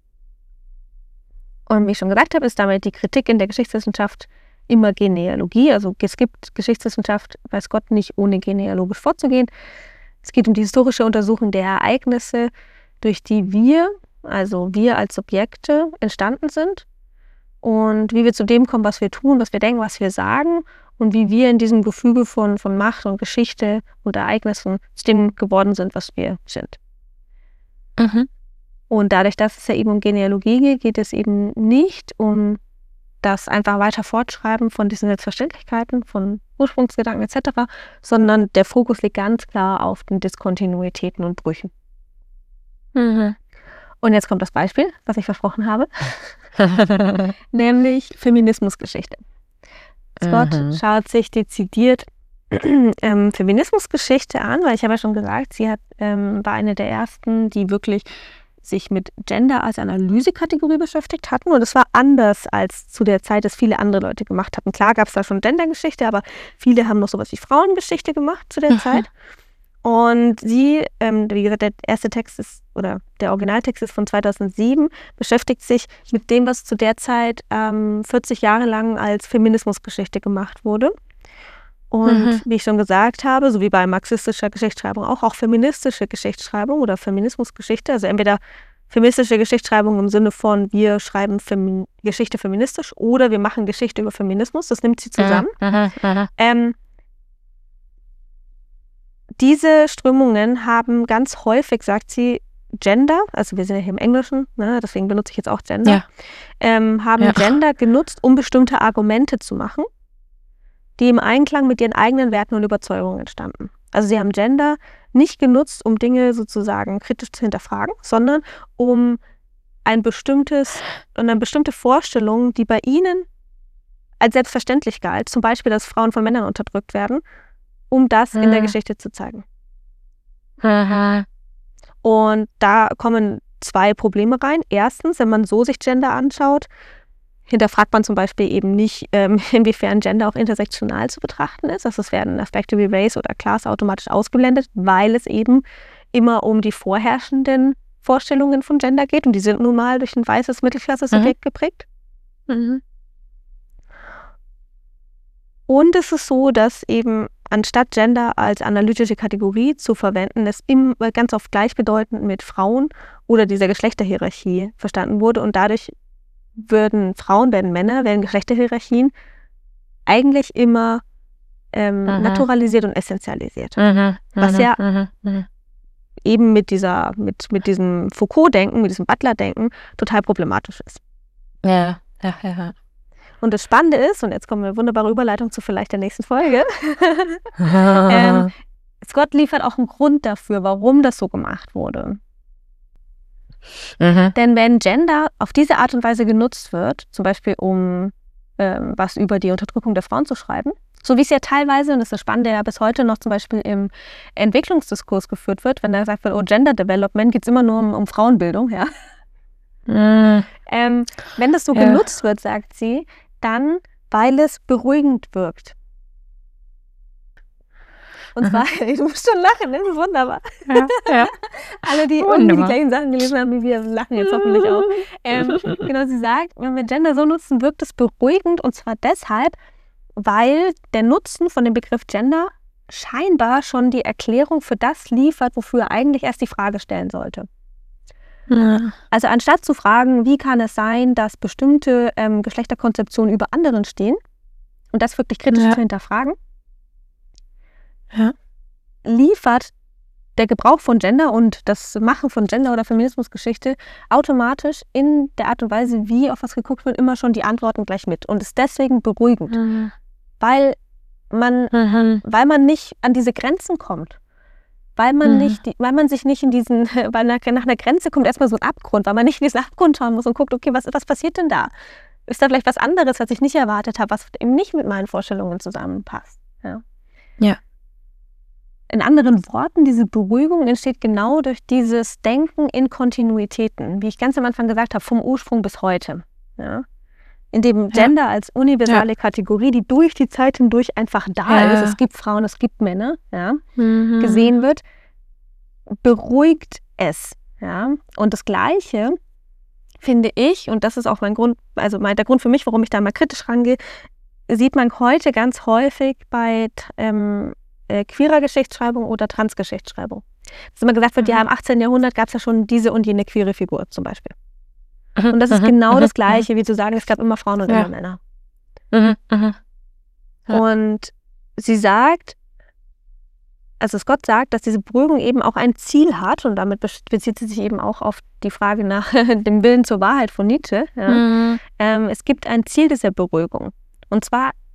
Und wie ich schon gesagt habe, ist damit die Kritik in der Geschichtswissenschaft immer Genealogie. Also es gibt Geschichtswissenschaft, weiß Gott, nicht ohne genealogisch vorzugehen. Es geht um die historische Untersuchung der Ereignisse, durch die wir, also wir als Subjekte, entstanden sind. Und wie wir zu dem kommen, was wir tun, was wir denken, was wir sagen und wie wir in diesem Gefüge von, von Macht und Geschichte und Ereignissen zu dem geworden sind, was wir sind. Mhm. Und dadurch, dass es ja eben um Genealogie geht, geht es eben nicht um das einfach weiter Fortschreiben von diesen Selbstverständlichkeiten, von Ursprungsgedanken et cetera, sondern der Fokus liegt ganz klar auf den Diskontinuitäten und Brüchen. Mhm. Und jetzt kommt das Beispiel, was ich versprochen habe, nämlich Feminismusgeschichte. Scott mhm. schaut sich dezidiert ähm, Feminismusgeschichte an, weil ich habe ja schon gesagt, sie hat, ähm, war eine der ersten, die wirklich sich mit Gender als Analysekategorie beschäftigt hatten. Und es war anders als zu der Zeit, dass viele andere Leute gemacht hatten. Klar gab es da schon Gendergeschichte, aber viele haben noch sowas wie Frauengeschichte gemacht zu der mhm. Zeit. Und sie, ähm, wie gesagt, der erste Text ist, oder der Originaltext ist von zweitausendsieben, beschäftigt sich mit dem, was zu der Zeit ähm, vierzig Jahre lang als Feminismusgeschichte gemacht wurde. Und mhm. wie ich schon gesagt habe, so wie bei marxistischer Geschichtsschreibung auch, auch feministische Geschichtsschreibung oder Feminismusgeschichte, also entweder feministische Geschichtsschreibung im Sinne von, wir schreiben Femi- Geschichte feministisch oder wir machen Geschichte über Feminismus, das nimmt sie zusammen. Mhm. Mhm. Ähm, Diese Strömungen haben ganz häufig, sagt sie, Gender, also wir sind ja hier im Englischen, ne, deswegen benutze ich jetzt auch Gender, ja. ähm, haben ja. Gender genutzt, um bestimmte Argumente zu machen, die im Einklang mit ihren eigenen Werten und Überzeugungen standen. Also sie haben Gender nicht genutzt, um Dinge sozusagen kritisch zu hinterfragen, sondern um ein bestimmtes, eine bestimmte Vorstellung, die bei ihnen als selbstverständlich galt, zum Beispiel, dass Frauen von Männern unterdrückt werden, um das hm. in der Geschichte zu zeigen. Aha. Und da kommen zwei Probleme rein. Erstens, wenn man so sich Gender anschaut, hinterfragt man zum Beispiel eben nicht, ähm, inwiefern Gender auch intersektional zu betrachten ist. Also es werden Aspekte wie Race oder Class automatisch ausgeblendet, weil es eben immer um die vorherrschenden Vorstellungen von Gender geht. Und die sind nun mal durch ein weißes Mittelklasse-Subjekt mhm. geprägt. Mhm. Und es ist so, dass eben anstatt Gender als analytische Kategorie zu verwenden, es immer ganz oft gleichbedeutend mit Frauen oder dieser Geschlechterhierarchie verstanden wurde. Und dadurch würden Frauen, werden Männer, werden Geschlechterhierarchien eigentlich immer ähm, naturalisiert und essentialisiert. Mhm. Was ja mhm. Mhm. eben mit dieser, mit, mit diesem Foucault-Denken, mit diesem Butler-Denken total problematisch ist. Ja, ja, ja. Und das Spannende ist, und jetzt kommen wir eine wunderbare Überleitung zu vielleicht der nächsten Folge, ähm, Scott liefert auch einen Grund dafür, warum das so gemacht wurde. Mhm. Denn wenn Gender auf diese Art und Weise genutzt wird, zum Beispiel um ähm, was über die Unterdrückung der Frauen zu schreiben, so wie es ja teilweise, und das ist das Spannende, ja bis heute noch zum Beispiel im Entwicklungsdiskurs geführt wird, wenn da gesagt wird, oh, Gender Development, geht es immer nur um, um Frauenbildung, ja. Mhm. Ähm, wenn das so ja. genutzt wird, sagt sie, dann, weil es beruhigend wirkt. Und zwar, du musst schon lachen, das ist wunderbar. Ja, ja. Alle, die irgendwie die gleichen Sachen gelesen haben wie wir, lachen jetzt hoffentlich auch. Ähm, genau, sie sagt, wenn wir Gender so nutzen, wirkt es beruhigend, und zwar deshalb, weil der Nutzen von dem Begriff Gender scheinbar schon die Erklärung für das liefert, wofür er eigentlich erst die Frage stellen sollte. Ja. Also anstatt zu fragen, wie kann es sein, dass bestimmte ähm, Geschlechterkonzeptionen über anderen stehen und das wirklich kritisch ja. zu hinterfragen, ja. liefert der Gebrauch von Gender und das Machen von Gender- oder Feminismusgeschichte automatisch in der Art und Weise, wie auf was geguckt wird, immer schon die Antworten gleich mit und ist deswegen beruhigend, mhm. weil man, mhm. weil man nicht an diese Grenzen kommt. Weil man, mhm. nicht, weil man sich nicht in diesen, weil nach, nach einer Grenze kommt erstmal so ein Abgrund, weil man nicht in diesen Abgrund schauen muss und guckt, okay, was, was passiert denn da? Ist da vielleicht was anderes, was ich nicht erwartet habe, was eben nicht mit meinen Vorstellungen zusammenpasst? Ja. ja. In anderen Worten, diese Beruhigung entsteht genau durch dieses Denken in Kontinuitäten, wie ich ganz am Anfang gesagt habe, vom Ursprung bis heute. Ja. In dem Gender ja. als universale ja. Kategorie, die durch die Zeit hindurch einfach da ja. ist, es gibt Frauen, es gibt Männer, ja, mhm. gesehen wird, beruhigt es. Ja. Und das Gleiche finde ich, und das ist auch mein Grund, also mein, der Grund für mich, warum ich da mal kritisch rangehe, sieht man heute ganz häufig bei ähm, äh, queerer Geschichtsschreibung oder Transgeschichtsschreibung. Dass immer gesagt wird, mhm. ja, im achtzehnten Jahrhundert gab es ja schon diese und jene queere Figur zum Beispiel. Und das ist genau das Gleiche, wie zu sagen, es gab immer Frauen und ja. immer Männer. Mhm. Mhm. Ja. Und sie sagt, also Scott sagt, dass diese Beruhigung eben auch ein Ziel hat, und damit bezieht sie sich eben auch auf die Frage nach dem Willen zur Wahrheit von Nietzsche. Ja. Mhm. Ähm, es gibt ein Ziel dieser Beruhigung. Und zwar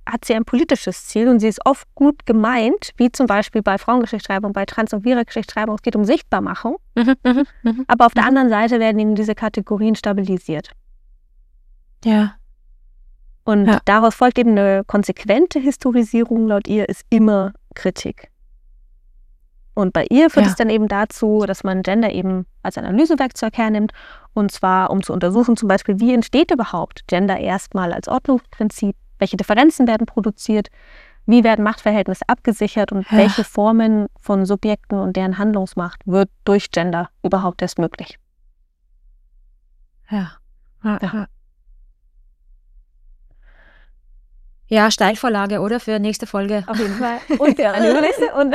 hat sie ein politisches Ziel und sie ist oft gut gemeint, wie zum Beispiel bei Frauengeschichtsschreibung, bei Trans- und Vira-Geschichtsschreibung. Es geht um Sichtbarmachung. Mhm, mhm, mhm. Aber auf der Mhm. anderen Seite werden eben diese Kategorien stabilisiert. Ja. Und Ja. daraus folgt eben eine konsequente Historisierung, laut ihr, ist immer Kritik. Und bei ihr führt Ja. es dann eben dazu, dass man Gender eben als Analysewerkzeug hernimmt. Und zwar, um zu untersuchen, zum Beispiel, wie entsteht überhaupt Gender erstmal als Ordnungsprinzip? Welche Differenzen werden produziert? Wie werden Machtverhältnisse abgesichert? Und Ja. welche Formen von Subjekten und deren Handlungsmacht wird durch Gender überhaupt erst möglich? Ja. Ja. Ja. Ja. Ja, Steilvorlage, oder? Für nächste Folge. Auf jeden Fall. Und eine übernächste. Und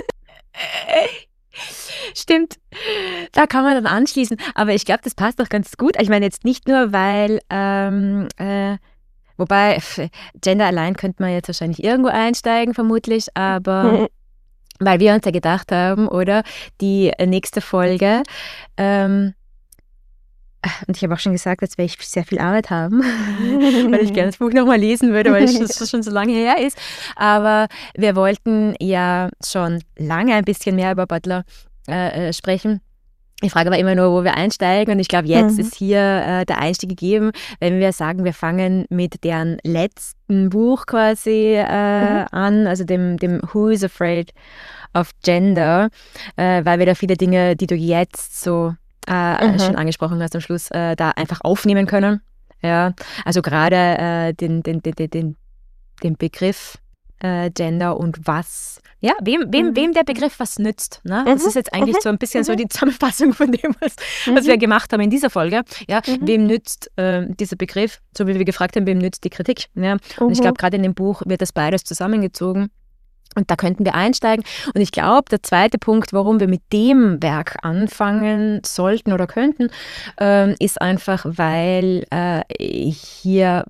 Stimmt. Da kann man dann anschließen. Aber ich glaube, das passt doch ganz gut. Ich meine jetzt nicht nur, weil, ähm, äh, wobei, pf, Gender allein könnte man jetzt wahrscheinlich irgendwo einsteigen, vermutlich, aber weil wir uns ja gedacht haben, oder, die nächste Folge, ähm, und ich habe auch schon gesagt, als werde ich sehr viel Arbeit haben, weil ich gerne das Buch nochmal lesen würde, weil es schon, schon so lange her ist. Aber wir wollten ja schon lange ein bisschen mehr über Butler äh, äh, sprechen. Die Frage war immer nur, wo wir einsteigen. Und ich glaube, jetzt Mhm. ist hier äh, der Einstieg gegeben, wenn wir sagen, wir fangen mit deren letzten Buch quasi äh, Mhm. an, also dem, dem Who is Afraid of Gender, äh, weil wir da viele Dinge, die du jetzt so äh, Mhm. schon angesprochen hast am Schluss, äh, da einfach aufnehmen können. Ja, also gerade äh, den, den, den, den, den Begriff äh, Gender und was, ja, wem, wem, Mhm. wem der Begriff was nützt. Ne? Das Mhm. ist jetzt eigentlich Mhm. so ein bisschen so Mhm. die Zusammenfassung von dem, was, was Mhm. wir gemacht haben in dieser Folge. Ja, Mhm. wem nützt äh, dieser Begriff, so wie wir gefragt haben, wem nützt die Kritik. Ja? Und ich Mhm. glaube, gerade in dem Buch wird das beides zusammengezogen. Und da könnten wir einsteigen. Und ich glaube, der zweite Punkt, warum wir mit dem Werk anfangen sollten oder könnten, ähm, ist einfach, weil äh, hier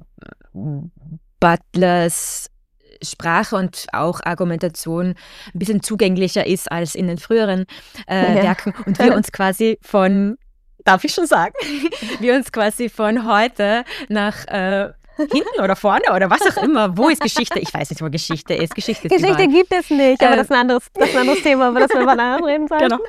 Butlers Sprache und auch Argumentation ein bisschen zugänglicher ist als in den früheren äh, Ja. Werken. Und wir uns quasi von, darf ich schon sagen, wir uns quasi von heute nach äh, hinten oder vorne oder was auch immer, wo ist Geschichte? Ich weiß nicht, wo Geschichte ist. Geschichte ist Geschichte überall. gibt es nicht, aber Äh, das ist ein anderes, das ist ein anderes Thema, über das wir mal nachher reden sollten. Genau.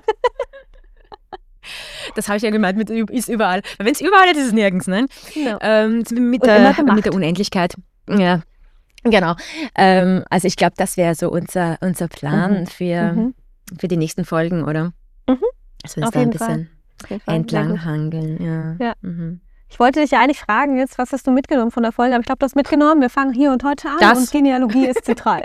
Das habe ich ja gemeint, mit üb- ist überall. Wenn es überall ist, ist es nirgends, ne? Genau. Ähm, mit, Und der, immer gemacht. mit der Unendlichkeit. Ja, genau. Ähm, also ich glaube, das wäre so unser, unser Plan Mhm. für, Mhm. für die nächsten Folgen, oder? Mhm. Dass wir uns Auf da ein jeden Fall. bisschen Auf jeden Fall. Sehr entlang gut. hangeln. Ja. Ja. Mhm. Ich wollte dich ja eigentlich fragen jetzt, was hast du mitgenommen von der Folge? Aber ich glaube, du hast mitgenommen, wir fangen hier und heute an Das. und Genealogie ist zentral.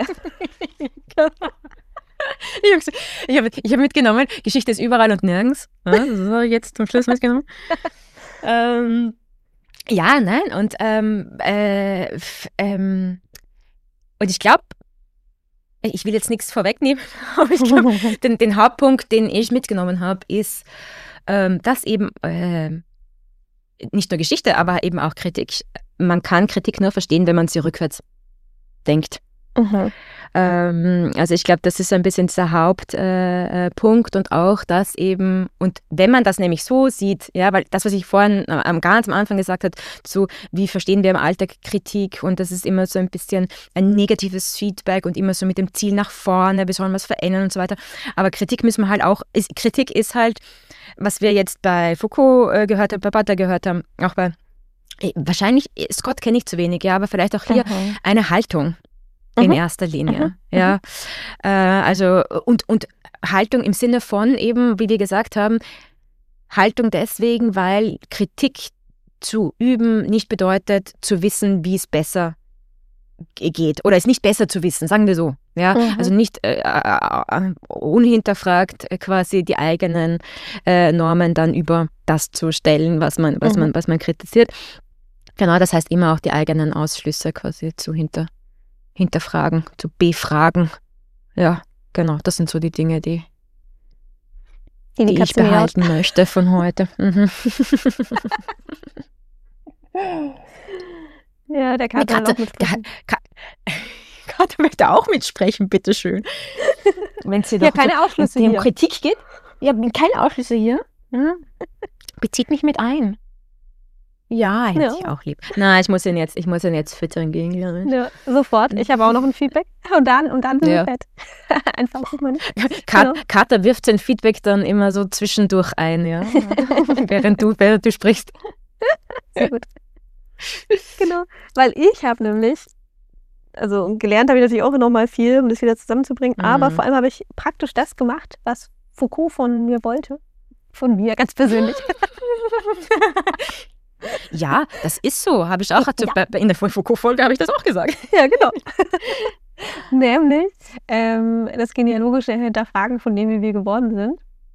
Ich habe ich hab, ich hab mitgenommen, Geschichte ist überall und nirgends. Ja, das habe ich jetzt zum Schluss mitgenommen. ähm, ja, nein, und ähm, äh, f- ähm, und ich glaube, ich will jetzt nichts vorwegnehmen, aber ich glaube, den, den Hauptpunkt, den ich mitgenommen habe, ist, ähm, dass eben äh, nicht nur Geschichte, aber eben auch Kritik. Man kann Kritik nur verstehen, wenn man sie rückwärts denkt. Mhm. Ähm, also ich glaube, das ist so ein bisschen dieser Hauptpunkt äh, äh, Punkt und auch das eben, und wenn man das nämlich so sieht, ja, weil das, was ich vorhin äh, am ganz am Anfang gesagt habe, so wie verstehen wir im Alltag Kritik und das ist immer so ein bisschen ein negatives Feedback und immer so mit dem Ziel nach vorne, wir sollen was verändern und so weiter. Aber Kritik müssen wir halt auch, ist, Kritik ist halt, was wir jetzt bei Foucault äh, gehört haben, bei Butler gehört haben, auch bei, äh, wahrscheinlich, äh, Scott kenne ich zu wenig, ja, aber vielleicht auch hier Mhm. eine Haltung. In Mhm. erster Linie, Mhm. ja. Äh, also, und, und Haltung im Sinne von eben, wie wir gesagt haben, Haltung deswegen, weil Kritik zu üben nicht bedeutet, zu wissen, wie es besser g- geht. Oder es nicht besser zu wissen, sagen wir so. Ja? Mhm. Also nicht äh, äh, äh, unhinterfragt äh, quasi die eigenen äh, Normen dann über das zu stellen, was man, was Mhm. man, was man kritisiert. Genau, das heißt immer auch die eigenen Ausschlüsse quasi zu hinter hinterfragen, zu befragen. Ja, genau, das sind so die Dinge, die, Die, die ich Katze mir aus. behalten möchte von heute. Mhm. Ja, der Die Kater will Katze, auch mitsprechen. Ka- Ka- Katze möchte auch mitsprechen, bitteschön. Wenn es Ja, doch keine so- Ausschlüsse wenn es um hier. Kritik geht, ja, keine Ausschlüsse hier. Ja. Bezieht mich mit ein. Ja, hätte Ja. ich auch lieb. Na, ich muss ihn jetzt, ich muss ihn jetzt füttern gehen, glaube ich. Ja, sofort. Ich habe auch noch ein Feedback. Und dann, und dann sind Ja. wir fett. Einfach so meine. Kat, Genau. Kater wirft sein Feedback dann immer so zwischendurch ein, ja. während, du, während du sprichst. Sehr gut. Genau. Weil ich habe nämlich, also gelernt habe ich natürlich auch nochmal viel, um das wieder zusammenzubringen, Mhm. aber vor allem habe ich praktisch das gemacht, was Foucault von mir wollte. Von mir ganz persönlich. Ja, das ist so. Habe ich auch. Ja. Bei- bei- In der Foucault-Folge habe ich das auch gesagt. Ja, genau. Nämlich ähm, das genealogische Hinterfragen von dem, wie wir geworden sind.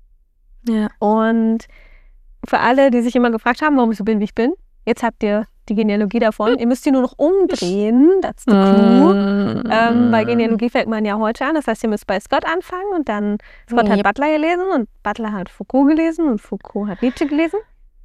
Ja. Und für alle, die sich immer gefragt haben, warum ich so bin, wie ich bin, jetzt habt ihr die Genealogie davon. Ihr müsst die nur noch umdrehen. That's the clue. Ähm, bei Genealogie fängt man ja heute an. Das heißt, ihr müsst bei Scott anfangen und dann Scott hat Yep. Butler gelesen und Butler hat Foucault gelesen und Foucault hat Nietzsche gelesen.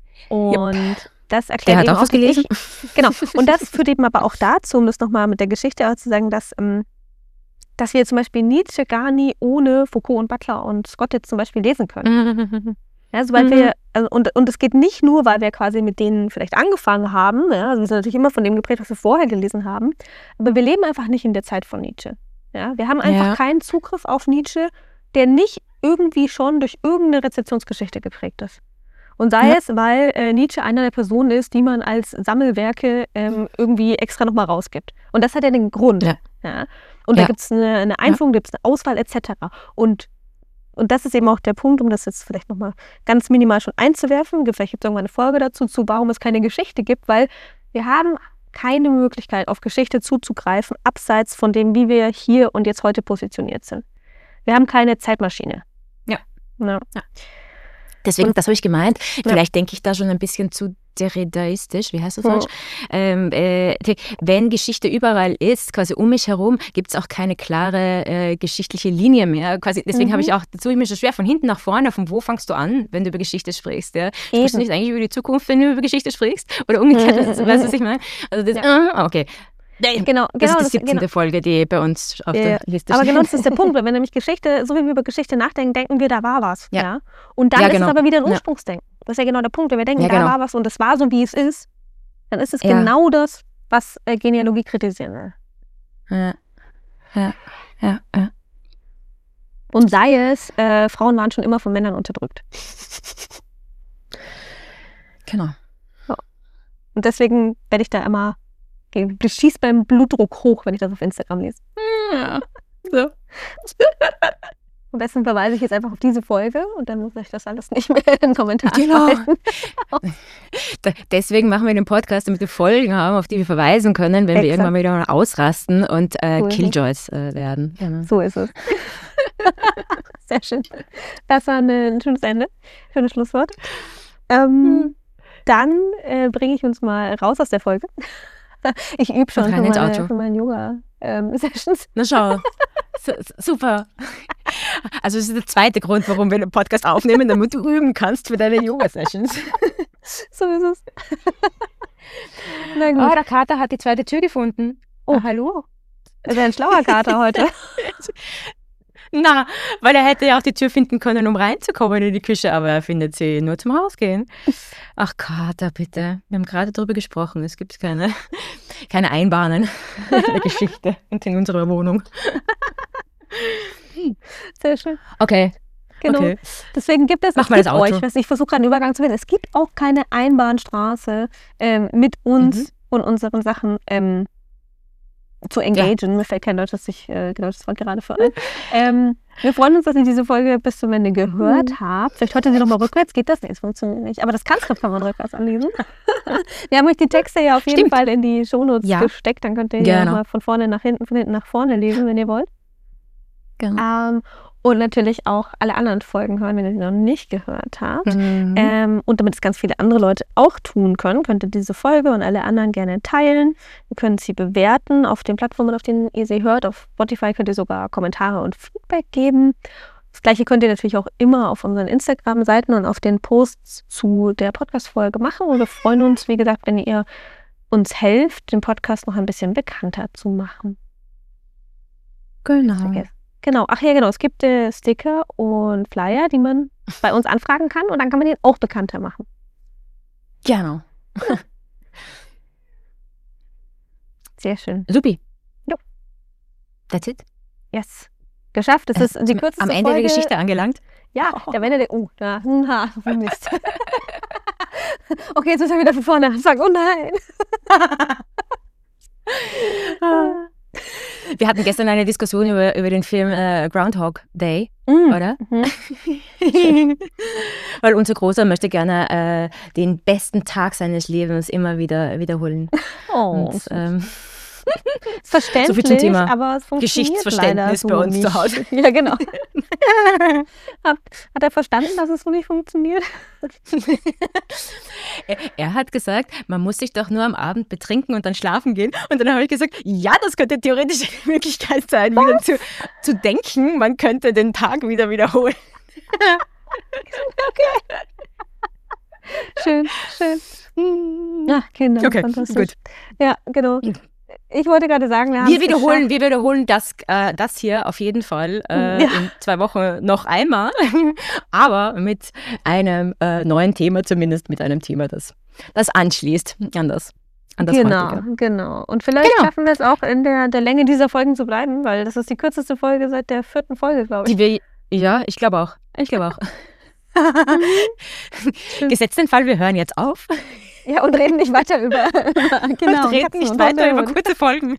Und das Der erklärt hat eben auch was dass gelesen. Ich, genau. Und das führt eben aber auch dazu, um das nochmal mit der Geschichte auch zu sagen, dass, ähm, dass wir zum Beispiel Nietzsche gar nie ohne Foucault und Butler und Scott jetzt zum Beispiel lesen können. Ja, sobald Mhm. wir, also und, und es geht nicht nur, weil wir quasi mit denen vielleicht angefangen haben, ja, also wir sind natürlich immer von dem geprägt, was wir vorher gelesen haben, aber wir leben einfach nicht in der Zeit von Nietzsche. Ja, wir haben einfach Ja. keinen Zugriff auf Nietzsche, der nicht irgendwie schon durch irgendeine Rezeptionsgeschichte geprägt ist. Und sei Ja. es, weil äh, Nietzsche einer der Personen ist, die man als Sammelwerke ähm, irgendwie extra nochmal rausgibt. Und das hat ja den Grund. Ja. Ja. Und da Ja. gibt es eine, eine Einführung, gibt es eine Auswahl et cetera. Und Und das ist eben auch der Punkt, um das jetzt vielleicht nochmal ganz minimal schon einzuwerfen. Vielleicht gibt es irgendwann eine Folge dazu, zu warum es keine Geschichte gibt, weil wir haben keine Möglichkeit, auf Geschichte zuzugreifen, abseits von dem, wie wir hier und jetzt heute positioniert sind. Wir haben keine Zeitmaschine. Ja. Ja. Deswegen, Und- das habe ich gemeint. Ja. Vielleicht denke ich da schon ein bisschen zu derridaistisch, wie heißt das Ja. Deutsch? Ähm, äh, die- wenn Geschichte überall ist, quasi um mich herum, gibt es auch keine klare äh, geschichtliche Linie mehr. Quasi, deswegen Mhm. habe ich auch, dazu ist mir schon schwer, von hinten nach vorne, von wo fängst du an, wenn du über Geschichte sprichst? Ja? Sprichst du Eben. nicht eigentlich über die Zukunft, wenn du über Geschichte sprichst? Oder umgekehrt, weißt du, was ich meine? Also das, ah, okay. Genau, Das genau, ist die das, siebzehnte genau. Folge, die bei uns auf Ja, der Liste Aber steht. genau das ist der Punkt, weil wenn nämlich Geschichte, so wie wir über Geschichte nachdenken, denken wir, da war was. Ja. Ja. Und dann Ja, ist genau. es aber wieder ein Ja. Ursprungsdenken. Das ist ja genau der Punkt. Wenn wir denken, Ja, da genau. war was und es war so, wie es ist, dann ist es Ja. genau das, was äh, Genealogie kritisieren will. Ja, ja, ja, ja. Und sei es, äh, Frauen waren schon immer von Männern unterdrückt. Genau. Und deswegen werde ich da immer, das schießt beim Blutdruck hoch, wenn ich das auf Instagram lese. Ja. So. Am besten verweise ich jetzt einfach auf diese Folge und dann muss ich das alles nicht mehr in den Kommentaren Genau. schreiben. Da, deswegen machen wir den Podcast, damit wir Folgen haben, auf die wir verweisen können, wenn wir Exakt. irgendwann wieder mal ausrasten und äh, So ist es. Killjoys äh, werden. Genau. So ist es. Sehr schön. Das war eine, ein schönes Ende, schönes Schlusswort. Ähm, Hm. Dann äh, bringe ich uns mal raus aus der Folge. Ich übe schon Und für rein ins meine, Auto. für meine Yoga-Sessions. Na schau. Su- super. Also das ist der zweite Grund, warum wir den Podcast aufnehmen, damit du üben kannst für deine Yoga-Sessions. So ist es. Na gut. Oh, der Kater hat die zweite Tür gefunden. Oh. Ah, hallo. Das ist ein schlauer Kater heute. Na, weil er hätte ja auch die Tür finden können, um reinzukommen in die Küche, aber er findet sie nur zum Rausgehen. Ach Kater, bitte. Wir haben gerade darüber gesprochen. Es gibt keine, keine Einbahnen in der Geschichte und in unserer Wohnung. Sehr schön. Okay. Genau. Okay. Deswegen gibt es, Mach es mal gibt das Auto. euch, was ich versuche gerade einen Übergang zu finden, es gibt auch keine Einbahnstraße ähm, mit uns Mhm. und unseren Sachen ähm, zu engagieren. Mir fällt kein deutsches, ich, äh, deutsches Wort gerade für ein. ähm, wir freuen uns, dass ihr diese Folge bis zum Ende gehört Mhm. habt. Vielleicht hört ihr sie nochmal rückwärts, geht das nicht, es funktioniert nicht. Aber das Transkript kann man rückwärts anlesen. Wir haben euch die Texte ja auf jeden Stimmt. Fall in die Shownotes Ja. gesteckt, dann könnt ihr die Genau. nochmal von vorne nach hinten, von hinten nach vorne lesen, wenn ihr wollt. Genau. Ähm, und natürlich auch alle anderen Folgen hören, wenn ihr sie noch nicht gehört habt. Mhm. Ähm, und damit es ganz viele andere Leute auch tun können, könnt ihr diese Folge und alle anderen gerne teilen. Ihr könnt sie bewerten auf den Plattformen, auf denen ihr sie hört. Auf Spotify könnt ihr sogar Kommentare und Feedback geben. Das gleiche könnt ihr natürlich auch immer auf unseren Instagram-Seiten und auf den Posts zu der Podcast-Folge machen. Und wir freuen uns, wie gesagt, wenn ihr uns helft, den Podcast noch ein bisschen bekannter zu machen. Genau. Vergessen. Genau, ach ja, genau. Es gibt äh, Sticker und Flyer, die man bei uns anfragen kann und dann kann man den auch bekannter machen. Genau. Sehr schön. Supi. Jo. That's it. Yes. Geschafft. Das ist die kürzeste Am Ende Folge. der Geschichte angelangt. Ja, der Ende der... Oh, da. Na, Mist. Okay, jetzt müssen wir wieder von vorne sagen. Oh nein. Wir hatten gestern eine Diskussion über, über den Film äh, Groundhog Day, Mm. oder? Mhm. Weil unser Großer möchte gerne äh, den besten Tag seines Lebens immer wieder wiederholen. Oh, Und, ähm, ist verständlich, so viel zum Thema aber es funktioniert Geschichtsverständnis leider bei uns so zu nicht. Hause. Ja, genau. hat, hat er verstanden, dass es so nicht funktioniert? er, er hat gesagt, man muss sich doch nur am Abend betrinken und dann schlafen gehen. Und dann habe ich gesagt, ja, das könnte theoretisch eine Möglichkeit sein, wieder zu, zu denken, man könnte den Tag wieder wiederholen. Okay. Schön, schön. Ja, Kinder. Okay, fantastisch. gut. Ja, genau. Ich wollte gerade sagen, wir, Wir wiederholen, wir wiederholen das, äh, das hier auf jeden Fall äh, Ja. in zwei Wochen noch einmal, aber mit einem äh, neuen Thema, zumindest mit einem Thema, das, das anschließt an das, an das Genau, heutige. genau. Und vielleicht Genau. schaffen wir es auch in der, der Länge dieser Folgen zu bleiben, weil das ist die kürzeste Folge seit der vierten Folge, glaube ich. Die wir, ja, ich glaube auch. Ich glaube auch. Gesetzt den Fall, wir hören jetzt auf. Ja, und reden nicht weiter über, über genau, und reden Katzen nicht und weiter Hunde über und- kurze Folgen.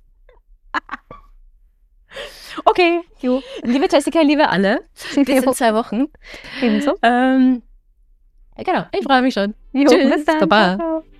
Okay, Jo. liebe Jessica, liebe alle, bis in zwei Wochen. Ebenso. Ähm, genau, ich freue mich schon. Jo, Tschüss, bis dann. Baba. Ciao, ciao.